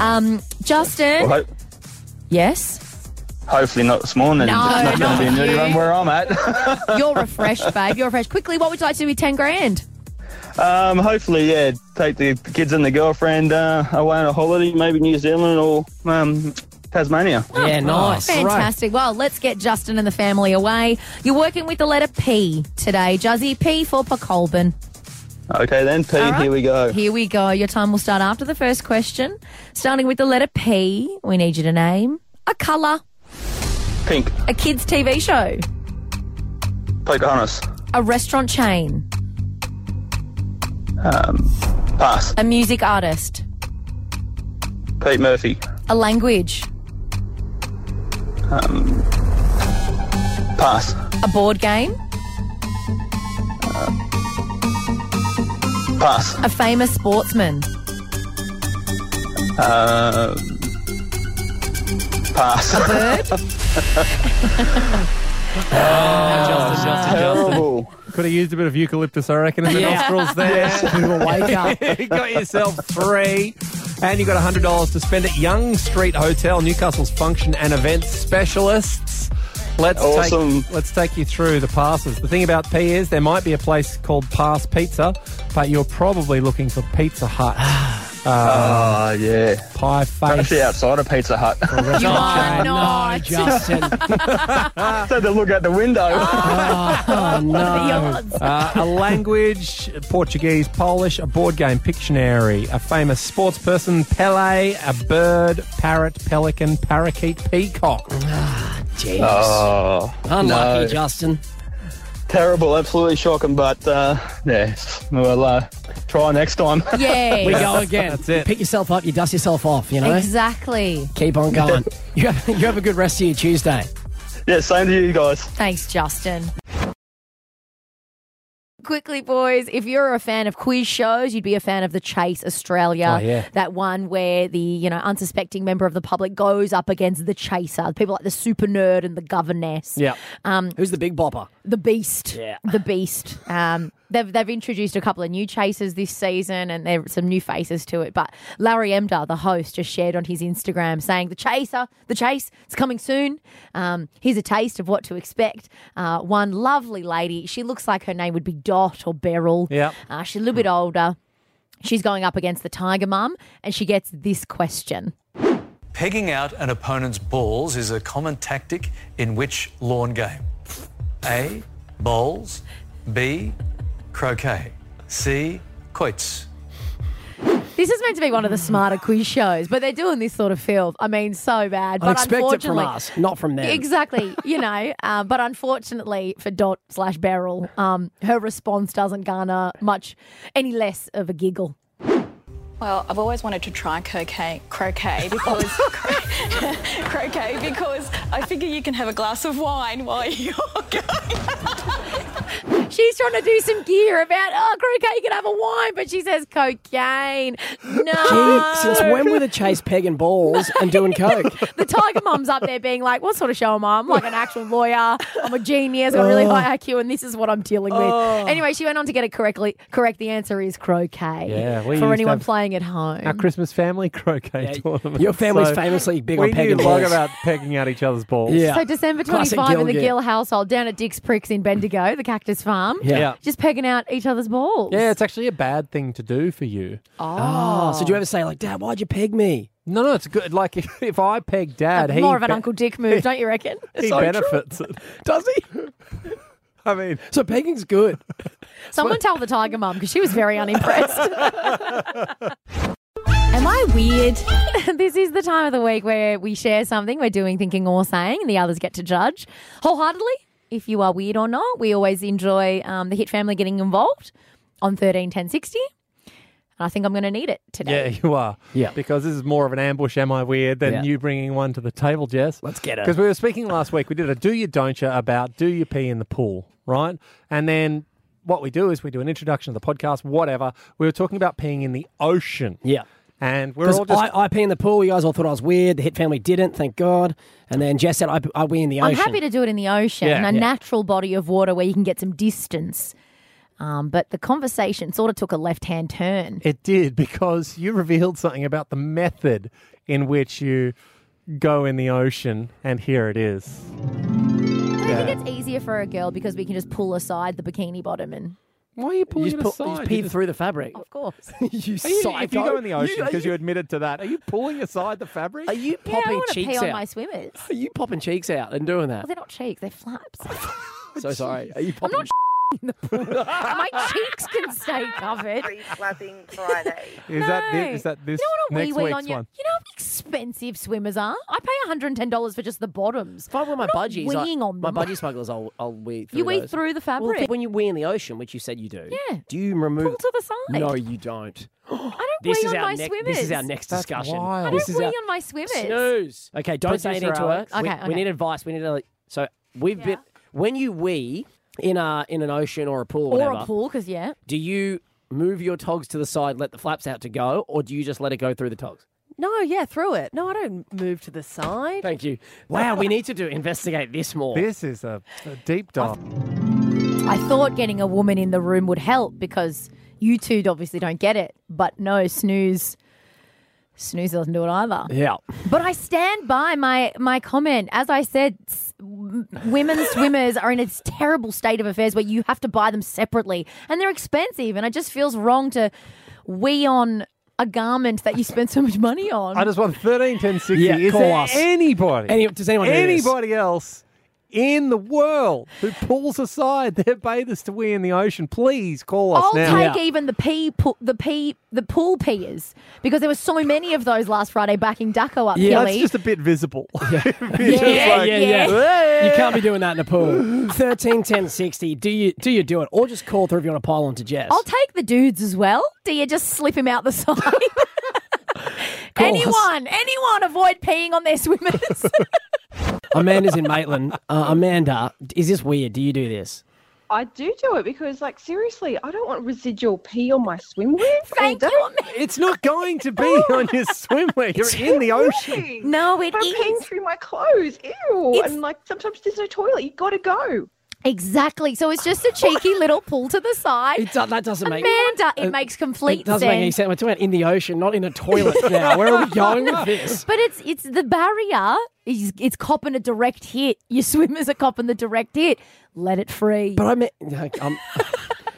[SPEAKER 2] Justin?
[SPEAKER 9] Well,
[SPEAKER 2] Yes?
[SPEAKER 9] hopefully not this morning.
[SPEAKER 2] No,
[SPEAKER 9] It's not going to be a
[SPEAKER 2] not
[SPEAKER 9] nudie
[SPEAKER 2] you.
[SPEAKER 9] run where I'm at.
[SPEAKER 2] You're refreshed, babe. You're refreshed. Quickly, what would you like to do with 10 grand?
[SPEAKER 9] Hopefully, yeah, take the kids and the girlfriend away on a holiday, maybe New Zealand or Tasmania.
[SPEAKER 1] Yeah, nice.
[SPEAKER 2] Fantastic. Well, let's get Justin and the family away. You're working with the letter P today, Juzzy. P for Colburn.
[SPEAKER 9] Okay then, P,
[SPEAKER 2] All right.
[SPEAKER 9] here we go.
[SPEAKER 2] Here we go. Your time will start after the first question. Starting with the letter P, we need you to name a colour,
[SPEAKER 9] Pink,
[SPEAKER 2] a kids' TV show,
[SPEAKER 9] Pocahontas,
[SPEAKER 2] a restaurant chain,
[SPEAKER 9] pass.
[SPEAKER 2] a music artist,
[SPEAKER 9] Pete Murphy,
[SPEAKER 2] a language,
[SPEAKER 9] pass.
[SPEAKER 2] a board game,
[SPEAKER 9] Pass.
[SPEAKER 2] a famous sportsman,
[SPEAKER 9] Pass.
[SPEAKER 2] a bird,
[SPEAKER 9] Terrible.
[SPEAKER 3] Could have used a bit of eucalyptus, I reckon, in the nostrils there.
[SPEAKER 1] We will wake up.
[SPEAKER 3] You got yourself 3. And you got $100 to spend at Young Street Hotel, Newcastle's function and events specialists.
[SPEAKER 9] Awesome.
[SPEAKER 3] Let's take you through the passes. The thing about P is there might be a place called Pass Pizza, but you're probably looking for Pizza Hut.
[SPEAKER 9] Oh, yeah.
[SPEAKER 3] Pie face.
[SPEAKER 9] Actually outside of Pizza Hut.
[SPEAKER 2] You are
[SPEAKER 1] No,
[SPEAKER 2] not.
[SPEAKER 1] Justin.
[SPEAKER 9] Had to look out the window.
[SPEAKER 1] Oh, no.
[SPEAKER 3] A language, Portuguese, Polish, a board game, Pictionary, a famous sports person, Pele, a bird, parrot, pelican, parakeet, peacock.
[SPEAKER 1] Jeez.
[SPEAKER 9] Oh,
[SPEAKER 1] Unlucky,
[SPEAKER 9] no.
[SPEAKER 1] Justin.
[SPEAKER 9] Terrible, absolutely shocking, but yeah, we'll try next time.
[SPEAKER 2] Yeah.
[SPEAKER 1] We go again.
[SPEAKER 3] That's it.
[SPEAKER 1] Pick yourself up, you dust yourself off, you know?
[SPEAKER 2] Exactly.
[SPEAKER 1] Keep on going. You have a good rest of your Tuesday.
[SPEAKER 9] Yeah, same to you guys.
[SPEAKER 2] Thanks, Justin. Quickly, boys, if you're a fan of quiz shows, you'd be a fan of The Chase Australia.
[SPEAKER 3] Oh, yeah.
[SPEAKER 2] That one where the, unsuspecting member of the public goes up against the chaser, people like the super nerd and the governess.
[SPEAKER 1] Yeah. Who's the big bopper?
[SPEAKER 2] The Beast.
[SPEAKER 1] Yeah.
[SPEAKER 2] The Beast. They've introduced a couple of new chasers this season and there's some new faces to it. But Larry Emder, the host, just shared on his Instagram saying, the chase, it's coming soon. Here's a taste of what to expect. One lovely lady, she looks like her name would be Dot or Beryl.
[SPEAKER 3] Yep.
[SPEAKER 2] She's a little bit older. She's going up against the Tiger Mum, and she gets this question.
[SPEAKER 10] Pegging out an opponent's balls is a common tactic in which lawn game? A, bowls, B, croquet, C, quoits.
[SPEAKER 2] This is meant to be one of the smarter quiz shows, but they're doing this sort of filth. I mean, so bad.
[SPEAKER 1] I
[SPEAKER 2] But
[SPEAKER 1] expect it from
[SPEAKER 2] unfortunately,
[SPEAKER 1] us, not from them.
[SPEAKER 2] Exactly, but unfortunately for Dot/Beryl, her response doesn't garner much any less of a giggle.
[SPEAKER 11] Well, I've always wanted to try croquet because I figure you can have a glass of wine while you're
[SPEAKER 2] She's trying to do some gear about, croquet, you can have a wine, but she says cocaine. No.
[SPEAKER 1] Gee, since when were the Chase pegging balls and doing coke?
[SPEAKER 2] The Tiger Mum's up there being like, what sort of show am I? I'm like an actual lawyer. I'm a genius. I've got a really high IQ, and this is what I'm dealing with. Anyway, she went on to get it correct. The answer is croquet.
[SPEAKER 3] Yeah, we used
[SPEAKER 2] for
[SPEAKER 3] to
[SPEAKER 2] anyone
[SPEAKER 3] have
[SPEAKER 2] playing at home.
[SPEAKER 3] Our Christmas family croquet tournament.
[SPEAKER 1] Your family's famously big on
[SPEAKER 3] we
[SPEAKER 1] pegging
[SPEAKER 3] knew a lot
[SPEAKER 1] balls.
[SPEAKER 3] about pegging out each other's balls.
[SPEAKER 1] Yeah.
[SPEAKER 2] So December
[SPEAKER 1] Classic
[SPEAKER 2] 25 in the
[SPEAKER 1] Gill
[SPEAKER 2] Gill household down at Dick's Pricks in Bendigo, the Cactus Farm.
[SPEAKER 3] Yeah.
[SPEAKER 2] Just pegging out each other's balls.
[SPEAKER 3] Yeah, it's actually a bad thing to do for you.
[SPEAKER 1] Oh, so do you ever say, like, Dad, why'd you peg me?
[SPEAKER 3] No, it's good. Like, if I peg Dad,
[SPEAKER 2] More of an Uncle Dick move, don't you reckon?
[SPEAKER 3] he
[SPEAKER 1] so
[SPEAKER 3] benefits it.
[SPEAKER 1] Does he?
[SPEAKER 3] I mean,
[SPEAKER 1] So pegging's good.
[SPEAKER 2] Someone tell the Tiger Mum because she was very unimpressed. Am I weird? This is the time of the week where we share something we're doing, thinking, or saying, and the others get to judge wholeheartedly if you are weird or not. We always enjoy the Hit family getting involved on 13 10 60. And I think I'm going to need it today.
[SPEAKER 3] yeah, you are.
[SPEAKER 1] Yeah.
[SPEAKER 3] Because this is more of an ambush, am I weird, than you bringing one to the table, Jess.
[SPEAKER 1] Let's get it.
[SPEAKER 3] Because we were speaking last week, we did a do you, don't you about do you pee in the pool, right? And then what we do is we do an introduction to the podcast, whatever. We were talking about peeing in the ocean.
[SPEAKER 1] Yeah.
[SPEAKER 3] And we're
[SPEAKER 1] Because
[SPEAKER 3] all just...
[SPEAKER 1] I pee in the pool. You guys all thought I was weird. The Hit family didn't, thank God. And then Jess said, I wee in the
[SPEAKER 2] I'm
[SPEAKER 1] ocean.
[SPEAKER 2] happy to do it in the ocean,
[SPEAKER 3] Yeah.
[SPEAKER 2] a natural body of water where you can get some distance. But the conversation sort of took a left-hand turn.
[SPEAKER 3] It did, because you revealed something about the method in which you go in the ocean, and here it is.
[SPEAKER 2] I think it's easier for a girl because we can just pull aside the bikini bottom and...
[SPEAKER 3] Why are you pulling it aside?
[SPEAKER 1] You just pee through the fabric.
[SPEAKER 2] Of course.
[SPEAKER 1] You
[SPEAKER 3] Are you,
[SPEAKER 1] psycho.
[SPEAKER 3] if you go in the ocean
[SPEAKER 1] Are
[SPEAKER 3] because you admitted to that, are you pulling aside the fabric?
[SPEAKER 1] Are you
[SPEAKER 2] Yeah, I
[SPEAKER 1] popping
[SPEAKER 2] want to
[SPEAKER 1] cheeks
[SPEAKER 2] pee on
[SPEAKER 1] out?
[SPEAKER 2] my swimmers.
[SPEAKER 1] Are you popping cheeks out and doing that?
[SPEAKER 2] Well, they're not cheeks, they're flaps.
[SPEAKER 1] So sorry. Are you
[SPEAKER 2] I'm
[SPEAKER 1] popping?
[SPEAKER 2] not in the pool. My cheeks can stay covered.
[SPEAKER 12] Flapping Friday.
[SPEAKER 3] Is that this
[SPEAKER 2] You know what a
[SPEAKER 3] next
[SPEAKER 2] wee
[SPEAKER 3] week's
[SPEAKER 2] on you?
[SPEAKER 3] one?
[SPEAKER 2] You know how expensive swimmers are? I pay $110 for just the bottoms.
[SPEAKER 1] If I wear my
[SPEAKER 2] I'm not
[SPEAKER 1] budgies,
[SPEAKER 2] weeing on
[SPEAKER 1] my
[SPEAKER 2] them.
[SPEAKER 1] budgie smugglers, I'll wee through
[SPEAKER 2] You wee
[SPEAKER 1] those.
[SPEAKER 2] through the
[SPEAKER 1] Well,
[SPEAKER 2] fabric.
[SPEAKER 1] when you wee in the ocean, which you said you do,
[SPEAKER 2] Yeah.
[SPEAKER 1] do you remove...
[SPEAKER 2] Pull to the side.
[SPEAKER 1] No, you don't.
[SPEAKER 2] I don't
[SPEAKER 1] This
[SPEAKER 2] wee
[SPEAKER 1] is
[SPEAKER 2] on
[SPEAKER 1] our
[SPEAKER 2] my
[SPEAKER 1] next.
[SPEAKER 2] swimmers.
[SPEAKER 1] This is our next
[SPEAKER 3] That's
[SPEAKER 1] discussion.
[SPEAKER 3] wild.
[SPEAKER 2] I
[SPEAKER 1] This
[SPEAKER 2] don't
[SPEAKER 1] is
[SPEAKER 2] wee
[SPEAKER 1] our
[SPEAKER 2] on my swimmers.
[SPEAKER 1] snooze. Okay, don't say
[SPEAKER 3] Producer
[SPEAKER 1] anything to her.
[SPEAKER 3] Alex.
[SPEAKER 2] Okay,
[SPEAKER 1] We
[SPEAKER 2] okay.
[SPEAKER 1] need advice. We need to. So we've been when you wee in an ocean or a pool or whatever.
[SPEAKER 2] Or a pool, because, yeah.
[SPEAKER 1] Do you move your togs to the side, let the flaps out to go, or do you just let it go through the togs?
[SPEAKER 6] No, yeah, through it. No, I don't move to the side.
[SPEAKER 1] Thank you. Wow, we need to investigate this more.
[SPEAKER 3] This is a deep dive.
[SPEAKER 2] I thought getting a woman in the room would help because you two obviously don't get it. But no, Snooze doesn't do it either.
[SPEAKER 1] Yeah.
[SPEAKER 2] But I stand by my comment. As I said, women swimmers are in a terrible state of affairs where you have to buy them separately. And they're expensive. And it just feels wrong to wee on a garment that you spend so much money on.
[SPEAKER 3] I just want 13 10 60.
[SPEAKER 1] Yeah,
[SPEAKER 3] Is
[SPEAKER 1] call
[SPEAKER 3] there
[SPEAKER 1] us.
[SPEAKER 3] anybody?
[SPEAKER 1] Does anyone do this?
[SPEAKER 3] anybody else in the world who pulls aside their bathers to wee in the ocean? Please call us
[SPEAKER 2] I'll
[SPEAKER 3] now.
[SPEAKER 2] take even the pool peers because there were so many of those last Friday backing Ducko up,
[SPEAKER 3] Yeah,
[SPEAKER 2] Kelly.
[SPEAKER 3] it's just a bit visible.
[SPEAKER 2] Yeah, yeah.
[SPEAKER 1] You can't be doing that in a pool. 13 10 60. Do you do it, or just call through if you want to pile on to Jess?
[SPEAKER 2] I'll take the dudes as well. Do you just slip him out the side?
[SPEAKER 1] Call
[SPEAKER 2] Anyone avoid peeing on their swimmers.
[SPEAKER 1] Amanda's in Maitland. Amanda, is this weird? Do you do this?
[SPEAKER 12] I do it because, like, seriously, I don't want residual pee on my swimwear.
[SPEAKER 2] Thank you, Amanda.
[SPEAKER 3] It's not going to be on your swimwear. You're in the ocean.
[SPEAKER 2] No, it
[SPEAKER 12] I'm
[SPEAKER 2] is.
[SPEAKER 12] peeing through my clothes. Ew. And, like, sometimes there's no toilet. You got to go.
[SPEAKER 2] Exactly. So it's just a cheeky little pull to the side.
[SPEAKER 1] That doesn't make
[SPEAKER 2] Amanda, it makes complete
[SPEAKER 1] It doesn't make any
[SPEAKER 2] sense.
[SPEAKER 1] sense. We're talking about in the ocean, not in a toilet now. Where are we going with this?
[SPEAKER 2] But it's the barrier. It's copping a direct hit. Your swimmers are copping the direct hit. Let it free.
[SPEAKER 1] But I mean,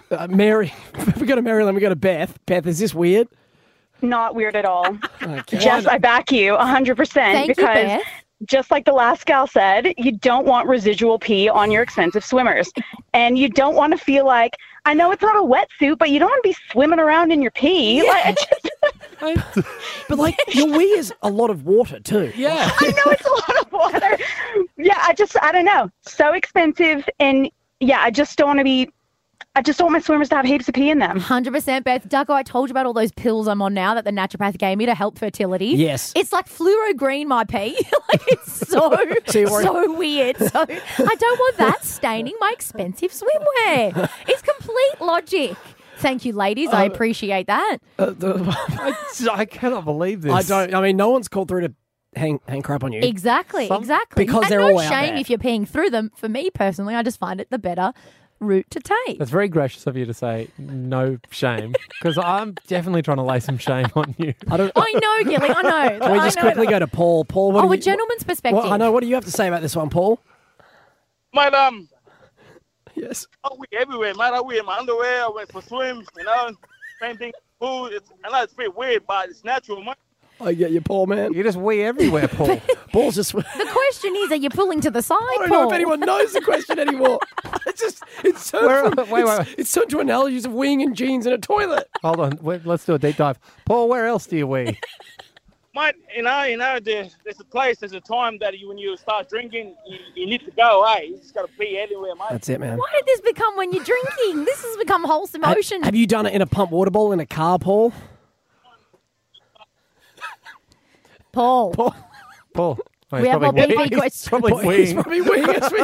[SPEAKER 1] Mary, we go to Mary, then we go to Beth. Beth, is this weird?
[SPEAKER 13] Not weird at all.
[SPEAKER 1] Okay.
[SPEAKER 13] Jess, I back you 100%
[SPEAKER 2] Thank you,
[SPEAKER 13] because
[SPEAKER 2] Beth.
[SPEAKER 13] just like the last gal said, you don't want residual pee on your expensive swimmers. And you don't want to feel like, I know it's not a wetsuit, but you don't want to be swimming around in your pee. Like,
[SPEAKER 1] But like your wee is a lot of water too.
[SPEAKER 3] Yeah.
[SPEAKER 13] I know it's a lot of water. Yeah, I don't know. So expensive. And yeah, I just don't want my swimmers to have heaps of pee in them.
[SPEAKER 2] 100%, Beth. Ducko, I told you about all those pills I'm on now that the naturopath gave me to help fertility.
[SPEAKER 1] Yes.
[SPEAKER 2] It's like fluoro green, my pee. Like, it's so weird. So I don't want that staining my expensive swimwear. It's complete logic. Thank you, ladies. I appreciate that.
[SPEAKER 3] I cannot believe this.
[SPEAKER 1] I mean, no one's called through to hang crap on you.
[SPEAKER 2] Exactly.
[SPEAKER 1] Because
[SPEAKER 2] and
[SPEAKER 1] they're
[SPEAKER 2] no
[SPEAKER 1] all out
[SPEAKER 2] shame
[SPEAKER 1] there.
[SPEAKER 2] if you're peeing through them. For me personally, I just find it the better route to take.
[SPEAKER 3] That's very gracious of you to say no shame, because I'm definitely trying to lay some shame on you.
[SPEAKER 2] I know, Gilly. I know.
[SPEAKER 1] Can we just quickly go to Paul? Paul, what
[SPEAKER 2] a gentleman's perspective.
[SPEAKER 1] I know. What do you have to say about this one, Paul?
[SPEAKER 14] Mate,
[SPEAKER 1] yes.
[SPEAKER 14] I wee everywhere, mate. I wee in my underwear. I went for swims, same thing. Food. I know it's pretty weird, but it's natural, mate.
[SPEAKER 1] I get you, Paul, man.
[SPEAKER 3] You just wee everywhere, Paul.
[SPEAKER 1] Paul's just.
[SPEAKER 2] The question is, are you pulling to the side,
[SPEAKER 1] I don't
[SPEAKER 2] Paul?
[SPEAKER 1] know if anyone knows the question anymore. It's turned
[SPEAKER 3] Wait.
[SPEAKER 1] It's turned to analogies of weeing in jeans in a toilet.
[SPEAKER 3] Hold on. Let's do a deep dive. Paul, where else do you wee?
[SPEAKER 14] Mate, there's a place, there's a time that when you start drinking, you need to go, You just got to pee anywhere, mate.
[SPEAKER 1] That's it, man.
[SPEAKER 2] Why did this become when you're drinking? This has become wholesome ocean.
[SPEAKER 1] Have you done it in a pump water bowl in a car, Paul?
[SPEAKER 2] Paul.
[SPEAKER 3] Oh,
[SPEAKER 2] We have more BP
[SPEAKER 3] he's
[SPEAKER 2] questions.
[SPEAKER 3] probably
[SPEAKER 1] He's
[SPEAKER 3] weeing.
[SPEAKER 1] probably weeing as we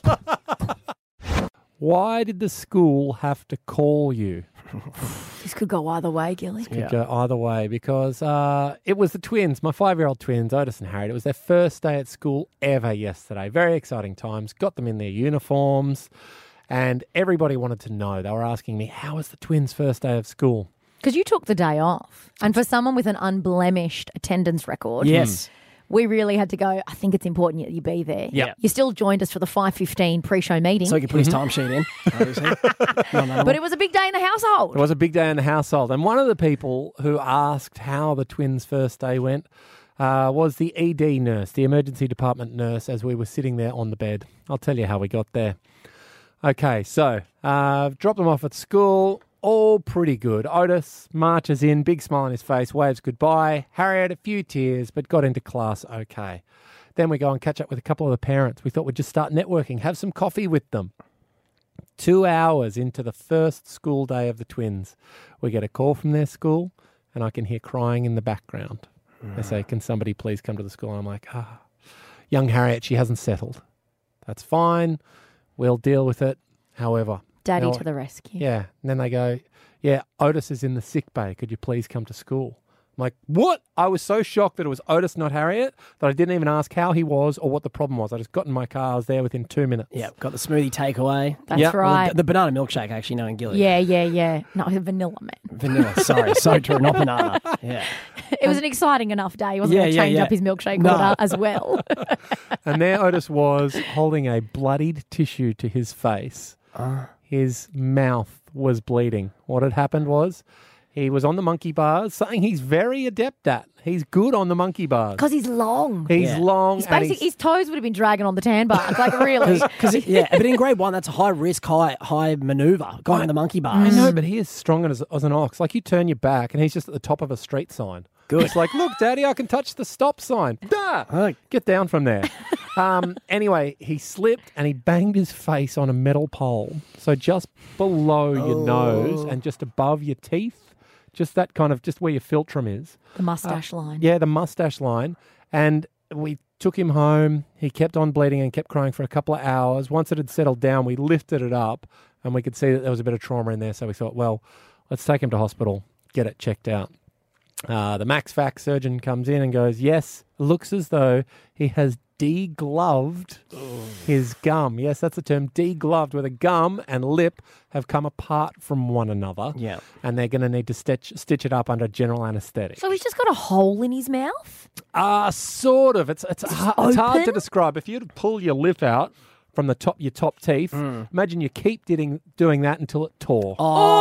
[SPEAKER 1] speak.
[SPEAKER 3] Why did the school have to call you?
[SPEAKER 2] This could go either way, Gilly.
[SPEAKER 3] Could go either way, because it was the twins, my 5-year-old twins, Otis and Harriet. It was their first day at school ever yesterday. Very exciting times. Got them in their uniforms, and everybody wanted to know. They were asking me, how was the twins' first day of school?
[SPEAKER 2] Because you took the day off. And for someone with an unblemished attendance record,
[SPEAKER 1] Yes.
[SPEAKER 2] we really had to go, I think it's important that you be there.
[SPEAKER 1] Yeah.
[SPEAKER 2] You still joined us for the 5:15 pre-show meeting.
[SPEAKER 1] So he could put his timesheet in. obviously.
[SPEAKER 2] But it was a big day in the household.
[SPEAKER 3] It was a big day in the household. And one of the people who asked how the twins' first day went was the ED nurse, the emergency department nurse, as we were sitting there on the bed. I'll tell you how we got there. Okay, so dropped them off at school. All pretty good. Otis marches in, big smile on his face, waves goodbye. Harriet, a few tears, but got into class okay. Then we go and catch up with a couple of the parents. We thought we'd just start networking, have some coffee with them. 2 hours into the first school day of the twins, we get a call from their school, and I can hear crying in the background. They say, can somebody please come to the school? And I'm like, young Harriet, she hasn't settled. That's fine. We'll deal with it. However,
[SPEAKER 2] Daddy
[SPEAKER 3] now,
[SPEAKER 2] to the rescue.
[SPEAKER 3] yeah. And then they go, yeah, Otis is in the sick bay. Could you please come to school? I'm like, what? I was so shocked that it was Otis, not Harriet, that I didn't even ask how he was or what the problem was. I just got in my car. I was there within 2 minutes.
[SPEAKER 1] Yeah, got the smoothie takeaway.
[SPEAKER 2] That's
[SPEAKER 3] Yep.
[SPEAKER 2] right.
[SPEAKER 1] Well, the banana milkshake, actually, knowing Gilly.
[SPEAKER 2] Yeah. No, vanilla, man.
[SPEAKER 1] Vanilla, sorry. So true, not banana. Yeah.
[SPEAKER 2] It was an exciting enough day. He wasn't going to change up his milkshake
[SPEAKER 1] No.
[SPEAKER 2] order as well.
[SPEAKER 3] And there Otis was holding a bloodied tissue to his face. His mouth was bleeding. What had happened was he was on the monkey bars, something he's very adept at. He's good on the monkey bars.
[SPEAKER 2] Because he's long.
[SPEAKER 3] He's long.
[SPEAKER 2] He's
[SPEAKER 3] and
[SPEAKER 2] his toes would have been dragging on the tan bars. Like, really?
[SPEAKER 1] Yeah, but in grade 1, that's a high risk, high maneuver, going on the monkey bars.
[SPEAKER 3] I know, but he is strong as an ox. Like, you turn your back and he's just at the top of a street sign.
[SPEAKER 1] Good.
[SPEAKER 3] It's like, look, Daddy, I can touch the stop sign. Get down from there. Anyway, he slipped and he banged his face on a metal pole. So just below your nose and just above your teeth. Just that kind of, just where your philtrum is.
[SPEAKER 2] The mustache line.
[SPEAKER 3] Yeah, the mustache line. And we took him home. He kept on bleeding and kept crying for a couple of hours. Once it had settled down, we lifted it up and we could see that there was a bit of trauma in there. So we thought, well, let's take him to hospital, get it checked out. The Max Fax surgeon comes in and goes, yes, looks as though he has degloved his gum. Yes, that's the term, degloved, where the gum and lip have come apart from one another.
[SPEAKER 1] Yeah.
[SPEAKER 3] And they're going to need to stitch it up under general anaesthetic.
[SPEAKER 2] So he's just got a hole in his mouth?
[SPEAKER 3] Sort of. It's hard to
[SPEAKER 2] open?
[SPEAKER 3] describe. If you pull your lip out, from your top teeth. Imagine you keep doing that until it tore.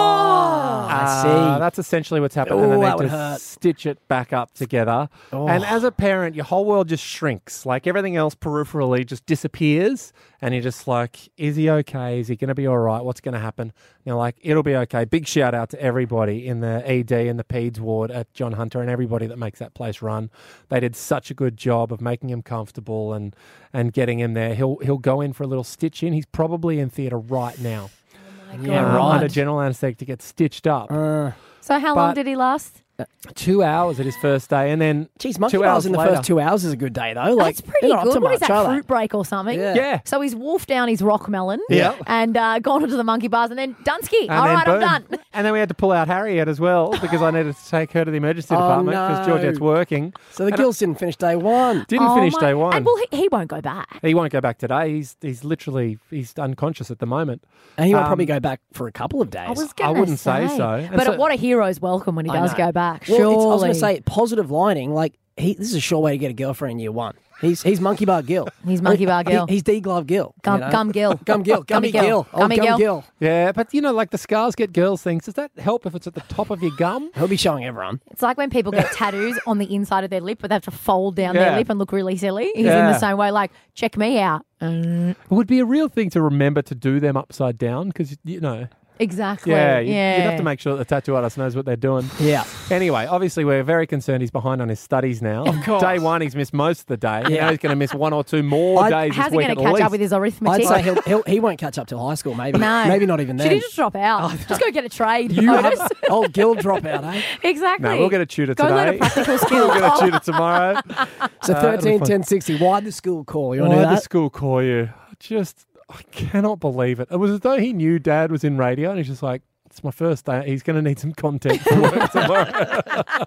[SPEAKER 1] I see.
[SPEAKER 3] That's essentially what's happened. And
[SPEAKER 1] Oh,
[SPEAKER 3] then
[SPEAKER 1] that
[SPEAKER 3] they
[SPEAKER 1] would
[SPEAKER 3] just
[SPEAKER 1] hurt.
[SPEAKER 3] stitch it back up together. And as a parent, your whole world just shrinks. Like everything else peripherally just disappears. And you're just like, is he okay? Is he going to be all right? What's going to happen? And you're like, it'll be okay. Big shout out to everybody in the ED and the PEDS ward at John Hunter and everybody that makes that place run. They did such a good job of making him comfortable and getting him there. He'll go in for a little stitch in. He's probably in theatre right now.
[SPEAKER 1] Yeah, right.
[SPEAKER 3] Under general anaesthetic to get stitched up.
[SPEAKER 2] So how long
[SPEAKER 3] But-
[SPEAKER 2] did he last?
[SPEAKER 3] 2 hours at his first day, and then
[SPEAKER 1] Geez, monkey
[SPEAKER 3] 2
[SPEAKER 1] bars
[SPEAKER 3] hours
[SPEAKER 1] in the
[SPEAKER 3] later.
[SPEAKER 1] first 2 hours is a good day, though. Like,
[SPEAKER 2] That's pretty
[SPEAKER 1] they're not up
[SPEAKER 2] good.
[SPEAKER 1] to
[SPEAKER 2] What is
[SPEAKER 1] much,
[SPEAKER 2] that,
[SPEAKER 1] are they?
[SPEAKER 2] fruit break or something?
[SPEAKER 3] Yeah.
[SPEAKER 2] So he's wolfed down his rock melon
[SPEAKER 3] Yeah.
[SPEAKER 2] and gone onto the monkey bars and then Dunsky.
[SPEAKER 3] And
[SPEAKER 2] All
[SPEAKER 3] then
[SPEAKER 2] right, I'm
[SPEAKER 3] boom.
[SPEAKER 2] done.
[SPEAKER 3] And then we had to pull out Harriet as well because I needed to take her to the emergency department because
[SPEAKER 1] no.
[SPEAKER 3] Georgette's working.
[SPEAKER 1] So the
[SPEAKER 3] And
[SPEAKER 1] gills didn't finish day one.
[SPEAKER 3] Didn't finish day one.
[SPEAKER 2] And well, he won't go back.
[SPEAKER 3] He won't go back today. He's literally unconscious at the moment.
[SPEAKER 1] And he won't probably go back for a couple of days.
[SPEAKER 2] I was
[SPEAKER 3] I
[SPEAKER 2] going to
[SPEAKER 3] wouldn't say so. And
[SPEAKER 2] But
[SPEAKER 3] so-
[SPEAKER 2] what a hero's welcome when he
[SPEAKER 1] I
[SPEAKER 2] does
[SPEAKER 1] know.
[SPEAKER 2] go back.
[SPEAKER 1] Well,
[SPEAKER 2] Surely.
[SPEAKER 1] I was going to say, positive lining, like, this is a sure way to get a girlfriend in year one. He's Monkey Bar Gil.
[SPEAKER 2] He's Monkey Bar Gil.
[SPEAKER 1] He's D-Glove Gil.
[SPEAKER 2] Gum Gil.
[SPEAKER 1] Gum Gil. Gummy Gil. Oh,
[SPEAKER 2] Gummy
[SPEAKER 1] Gum
[SPEAKER 2] Gil.
[SPEAKER 1] Gil.
[SPEAKER 3] Yeah, but like the scars get girls things. Does that help if it's at the top of your gum?
[SPEAKER 1] He'll be showing everyone.
[SPEAKER 2] It's like when people get tattoos on the inside of their lip, but they have to fold down
[SPEAKER 3] Yeah.
[SPEAKER 2] their lip and look really silly. He's in
[SPEAKER 3] Yeah.
[SPEAKER 2] the same way, like, check me out.
[SPEAKER 3] It would be a real thing to remember to do them upside down because,
[SPEAKER 2] Exactly.
[SPEAKER 3] Yeah, you'd have to make sure that the tattoo artist knows what they're doing.
[SPEAKER 1] Yeah.
[SPEAKER 3] Anyway, obviously, we're very concerned he's behind on his studies now. Of
[SPEAKER 1] course.
[SPEAKER 3] Day one, he's missed most of the day.
[SPEAKER 1] Yeah.
[SPEAKER 3] Now he's going to miss one or two more days
[SPEAKER 2] How's
[SPEAKER 3] this
[SPEAKER 2] he
[SPEAKER 3] week
[SPEAKER 2] going
[SPEAKER 3] at
[SPEAKER 2] to catch
[SPEAKER 3] least.
[SPEAKER 2] up with his arithmetic?
[SPEAKER 1] I'd say he won't catch up till high school, maybe.
[SPEAKER 2] No.
[SPEAKER 1] Maybe not even then.
[SPEAKER 2] Should he just drop out? Just go get a trade.
[SPEAKER 1] You
[SPEAKER 2] Otis.
[SPEAKER 1] old Gil dropout, eh?
[SPEAKER 2] Exactly.
[SPEAKER 3] No, we'll get a tutor
[SPEAKER 2] Go
[SPEAKER 3] today.
[SPEAKER 2] learn a practical skill.
[SPEAKER 3] We'll get a tutor tomorrow.
[SPEAKER 1] So
[SPEAKER 3] It'll be
[SPEAKER 1] 13,
[SPEAKER 3] fun.
[SPEAKER 1] 10, 60. Why'd the school call? You want to
[SPEAKER 3] Why
[SPEAKER 1] do
[SPEAKER 3] did the
[SPEAKER 1] that?
[SPEAKER 3] school call you? I cannot believe it. It was as though he knew Dad was in radio and he's just like, it's my first day. He's going to need some content for work tomorrow.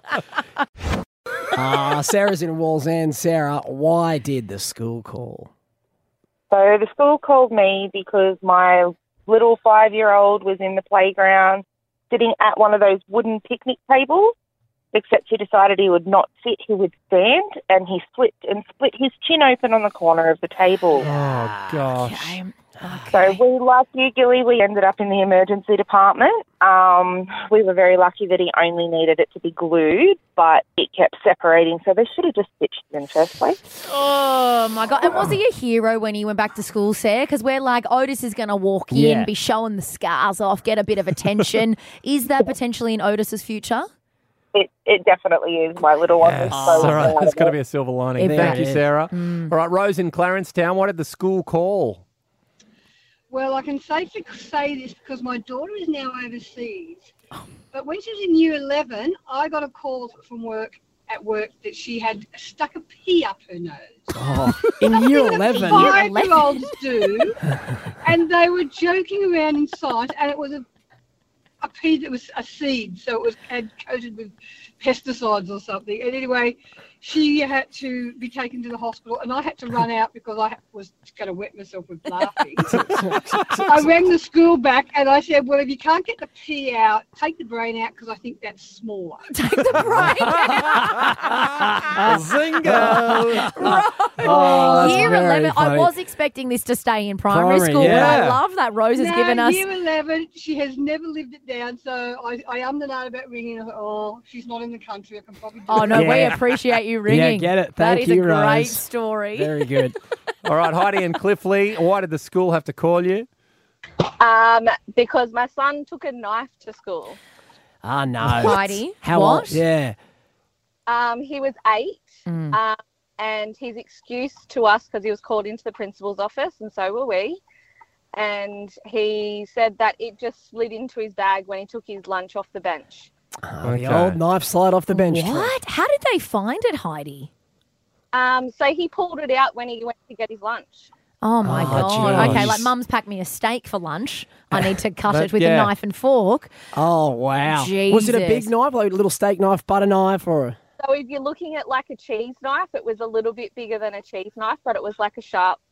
[SPEAKER 1] Sarah's in Walls End. Sarah, why did the school call?
[SPEAKER 15] So the school called me because my little 5-year-old was in the playground sitting at one of those wooden picnic tables, except he decided he would not sit, he would stand, and he slipped and split his chin open on the corner of the table.
[SPEAKER 3] Oh, gosh.
[SPEAKER 15] So we, like you, Gilly, we ended up in the emergency department. We were very lucky that he only needed it to be glued, but it kept separating, so they should have just stitched it in the first place.
[SPEAKER 2] Oh, my God. And was he a hero when he went back to school, Sarah? Because we're like, Otis is going to walk in,
[SPEAKER 1] Yeah.
[SPEAKER 2] be showing the scars off, get a bit of attention. Is that potentially in Otis's future?
[SPEAKER 15] It definitely is. My little one was so
[SPEAKER 3] All right,
[SPEAKER 15] proud
[SPEAKER 3] there's
[SPEAKER 15] of
[SPEAKER 3] got to
[SPEAKER 15] it.
[SPEAKER 3] be a silver lining.
[SPEAKER 2] There
[SPEAKER 3] Thank
[SPEAKER 2] it
[SPEAKER 3] you,
[SPEAKER 2] is.
[SPEAKER 3] Sarah. All right, Rose in Clarencetown, what did the school call?
[SPEAKER 16] Well, I can safely say this because my daughter is now overseas. But when she was in year 11, I got a call from work that she had stuck a pea up her nose.
[SPEAKER 1] Oh, in year 11.
[SPEAKER 16] 5-year-olds do. And they were joking around in sight, and it was a pea that was a seed, so it was coated with pesticides or something. And anyway, she had to be taken to the hospital, and I had to run out because I was going to wet myself with laughing. I rang the school back, and I said, well, if you can't get the pea out, take the brain out because I think that's smaller.
[SPEAKER 2] Take the brain
[SPEAKER 3] Zingo!
[SPEAKER 1] Oh, that's
[SPEAKER 2] Year
[SPEAKER 1] very
[SPEAKER 2] 11. I
[SPEAKER 1] funny.
[SPEAKER 2] was expecting this to stay in primary
[SPEAKER 1] Primary,
[SPEAKER 2] school, but I
[SPEAKER 1] yeah.
[SPEAKER 2] love that Rose has given us.
[SPEAKER 16] Year 11, she has never lived it down, so I am the note about ringing her. Oh, she's not in the country. I can probably do
[SPEAKER 2] Oh, no,
[SPEAKER 16] it.
[SPEAKER 2] we
[SPEAKER 1] Yeah.
[SPEAKER 2] appreciate you ringing.
[SPEAKER 1] Yeah, get it.
[SPEAKER 2] That
[SPEAKER 1] Thank
[SPEAKER 2] is
[SPEAKER 1] you,
[SPEAKER 2] a great
[SPEAKER 1] Rose.
[SPEAKER 2] story.
[SPEAKER 1] Very good.
[SPEAKER 3] All right, Heidi and Cliffley, why did the school have to call you?
[SPEAKER 17] Because my son took a knife to school.
[SPEAKER 1] Ah, no.
[SPEAKER 2] Heidi,
[SPEAKER 1] How
[SPEAKER 2] what?
[SPEAKER 1] old? Yeah.
[SPEAKER 17] He was 8, and his excuse to us, because he was called into the principal's office, and so were we, and he said that it just slid into his bag when he took his lunch off the bench.
[SPEAKER 1] The old knife slide off the bench. trick.
[SPEAKER 2] What? How did they find it, Heidi?
[SPEAKER 17] So he pulled it out when he went to get his lunch.
[SPEAKER 2] Oh, my
[SPEAKER 1] Oh,
[SPEAKER 2] God. Okay,
[SPEAKER 1] geez.
[SPEAKER 2] like Mum's packed me a steak for lunch. I need to cut
[SPEAKER 3] That-
[SPEAKER 2] it with
[SPEAKER 3] yeah.
[SPEAKER 2] a knife and fork.
[SPEAKER 1] Oh, wow. Was it a big
[SPEAKER 2] Jesus.
[SPEAKER 1] knife, like a little steak knife, butter knife,
[SPEAKER 17] So if you're looking at like a cheese knife, it was a little bit bigger than a cheese knife, but it was like a sharp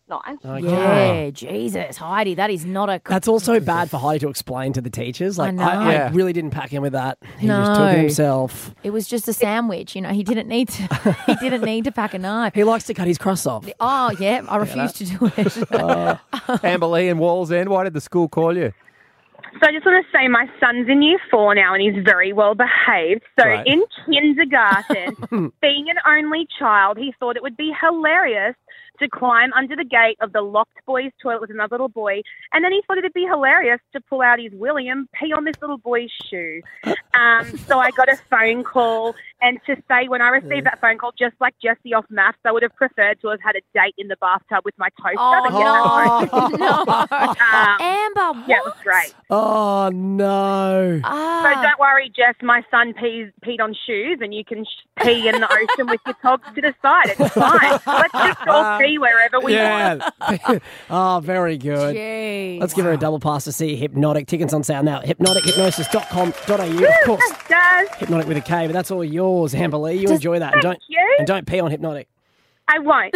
[SPEAKER 17] nice.
[SPEAKER 2] Yeah, Jesus, Heidi, that is not a...
[SPEAKER 1] That's also bad for Heidi to explain to the teachers. Like,
[SPEAKER 2] know.
[SPEAKER 1] I really didn't pack him with that. He just took it himself.
[SPEAKER 2] It was just a sandwich. You know, he didn't need to. He didn't need to pack a knife.
[SPEAKER 1] He likes to cut his crust off.
[SPEAKER 2] Oh yeah, I refuse to do it.
[SPEAKER 3] Amber Lee in Walls End, why did the school call you?
[SPEAKER 15] So I just want to say my son's in year 4 now and he's very well behaved. So
[SPEAKER 3] Right.
[SPEAKER 15] in kindergarten, being an only child, he thought it would be hilarious to climb under the gate of the locked boys' toilet with another little boy. And then he thought it would be hilarious to pull out his willy and pee on this little boy's shoe. So I got a phone call, and to say when I received that phone call, just like Jessie off Maths, I would have preferred to have had a date in the bathtub with my toaster. But yeah,
[SPEAKER 2] Amber, what?
[SPEAKER 15] Yeah, it was great.
[SPEAKER 1] Oh, no.
[SPEAKER 15] So don't worry, Jess. My son peed on shoes, and you can pee in the ocean with your togs to the side. It's fine. Let's just all pee wherever we want.
[SPEAKER 1] Oh, very good.
[SPEAKER 2] Jeez.
[SPEAKER 1] Let's give her a double pass to see Hypnotic. Tickets on sale now at hypnotichypnosis.com.au. Of course,
[SPEAKER 15] Guys,
[SPEAKER 1] Hypnotic with a K, but that's all yours, Amber Lee. You enjoy that. And
[SPEAKER 15] Thank you.
[SPEAKER 1] don't pee on Hypnotic.
[SPEAKER 15] I won't.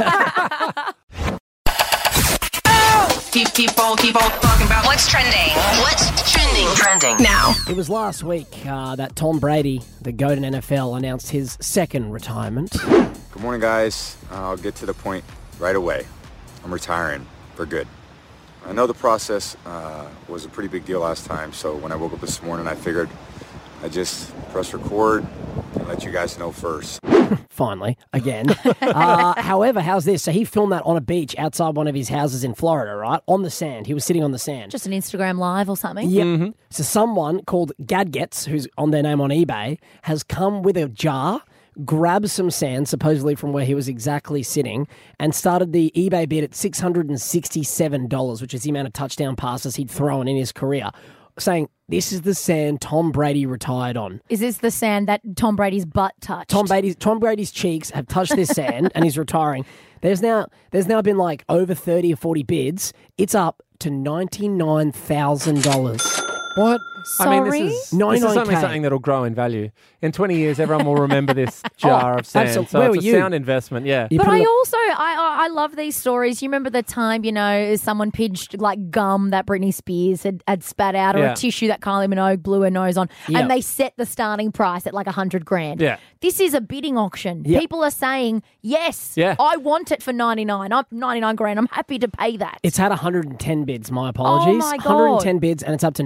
[SPEAKER 8] Keep on talking about what's trending. What's trending now.
[SPEAKER 1] It was last week that Tom Brady, the GOAT in NFL, announced his second retirement.
[SPEAKER 18] Good morning, guys. I'll get to the point right away. I'm retiring for good. I know the process was a pretty big deal last time, so when I woke up this morning, I figured I'd just press record and let you guys know first.
[SPEAKER 1] Finally, again. However, how's this? So he filmed that on a beach outside one of his houses in Florida, right? On the sand. He was sitting on the sand.
[SPEAKER 2] Just an Instagram live or something?
[SPEAKER 1] Yep. So someone called Gadgets, who's on their name on eBay, has come with a jar, grabbed some sand, supposedly from where he was exactly sitting, and started the eBay bid at $667, which is the amount of touchdown passes he'd thrown in his career, saying, this is the sand Tom Brady retired on.
[SPEAKER 2] Is this the sand that Tom Brady's butt touched?
[SPEAKER 1] Tom Brady's cheeks have touched this sand and he's retiring. There's now been like over 30 or 40 bids. It's up to $99,000.
[SPEAKER 3] What?
[SPEAKER 2] Sorry?
[SPEAKER 3] I mean, this is
[SPEAKER 1] 99K.
[SPEAKER 3] only something that'll grow in value. In 20 years, everyone will remember this jar of sand.
[SPEAKER 1] absolutely.
[SPEAKER 3] So
[SPEAKER 1] Where
[SPEAKER 3] it's
[SPEAKER 1] were
[SPEAKER 3] a
[SPEAKER 1] you?
[SPEAKER 3] sound investment, yeah.
[SPEAKER 2] But I also, I love these stories. You remember the time, you know, someone pinched like gum that Britney Spears had spat out, or
[SPEAKER 3] Yeah.
[SPEAKER 2] a tissue that Kylie Minogue blew her nose on,
[SPEAKER 1] Yep.
[SPEAKER 2] and they set the starting price at like $100,000.
[SPEAKER 3] Yeah.
[SPEAKER 2] This is a bidding auction.
[SPEAKER 1] Yep.
[SPEAKER 2] People are saying, yes,
[SPEAKER 1] Yeah.
[SPEAKER 2] I want it for 99. I'm $99,000. I'm happy to pay that.
[SPEAKER 1] It's had 110 bids, my apologies.
[SPEAKER 2] Oh, my God.
[SPEAKER 1] 110 bids, and it's up to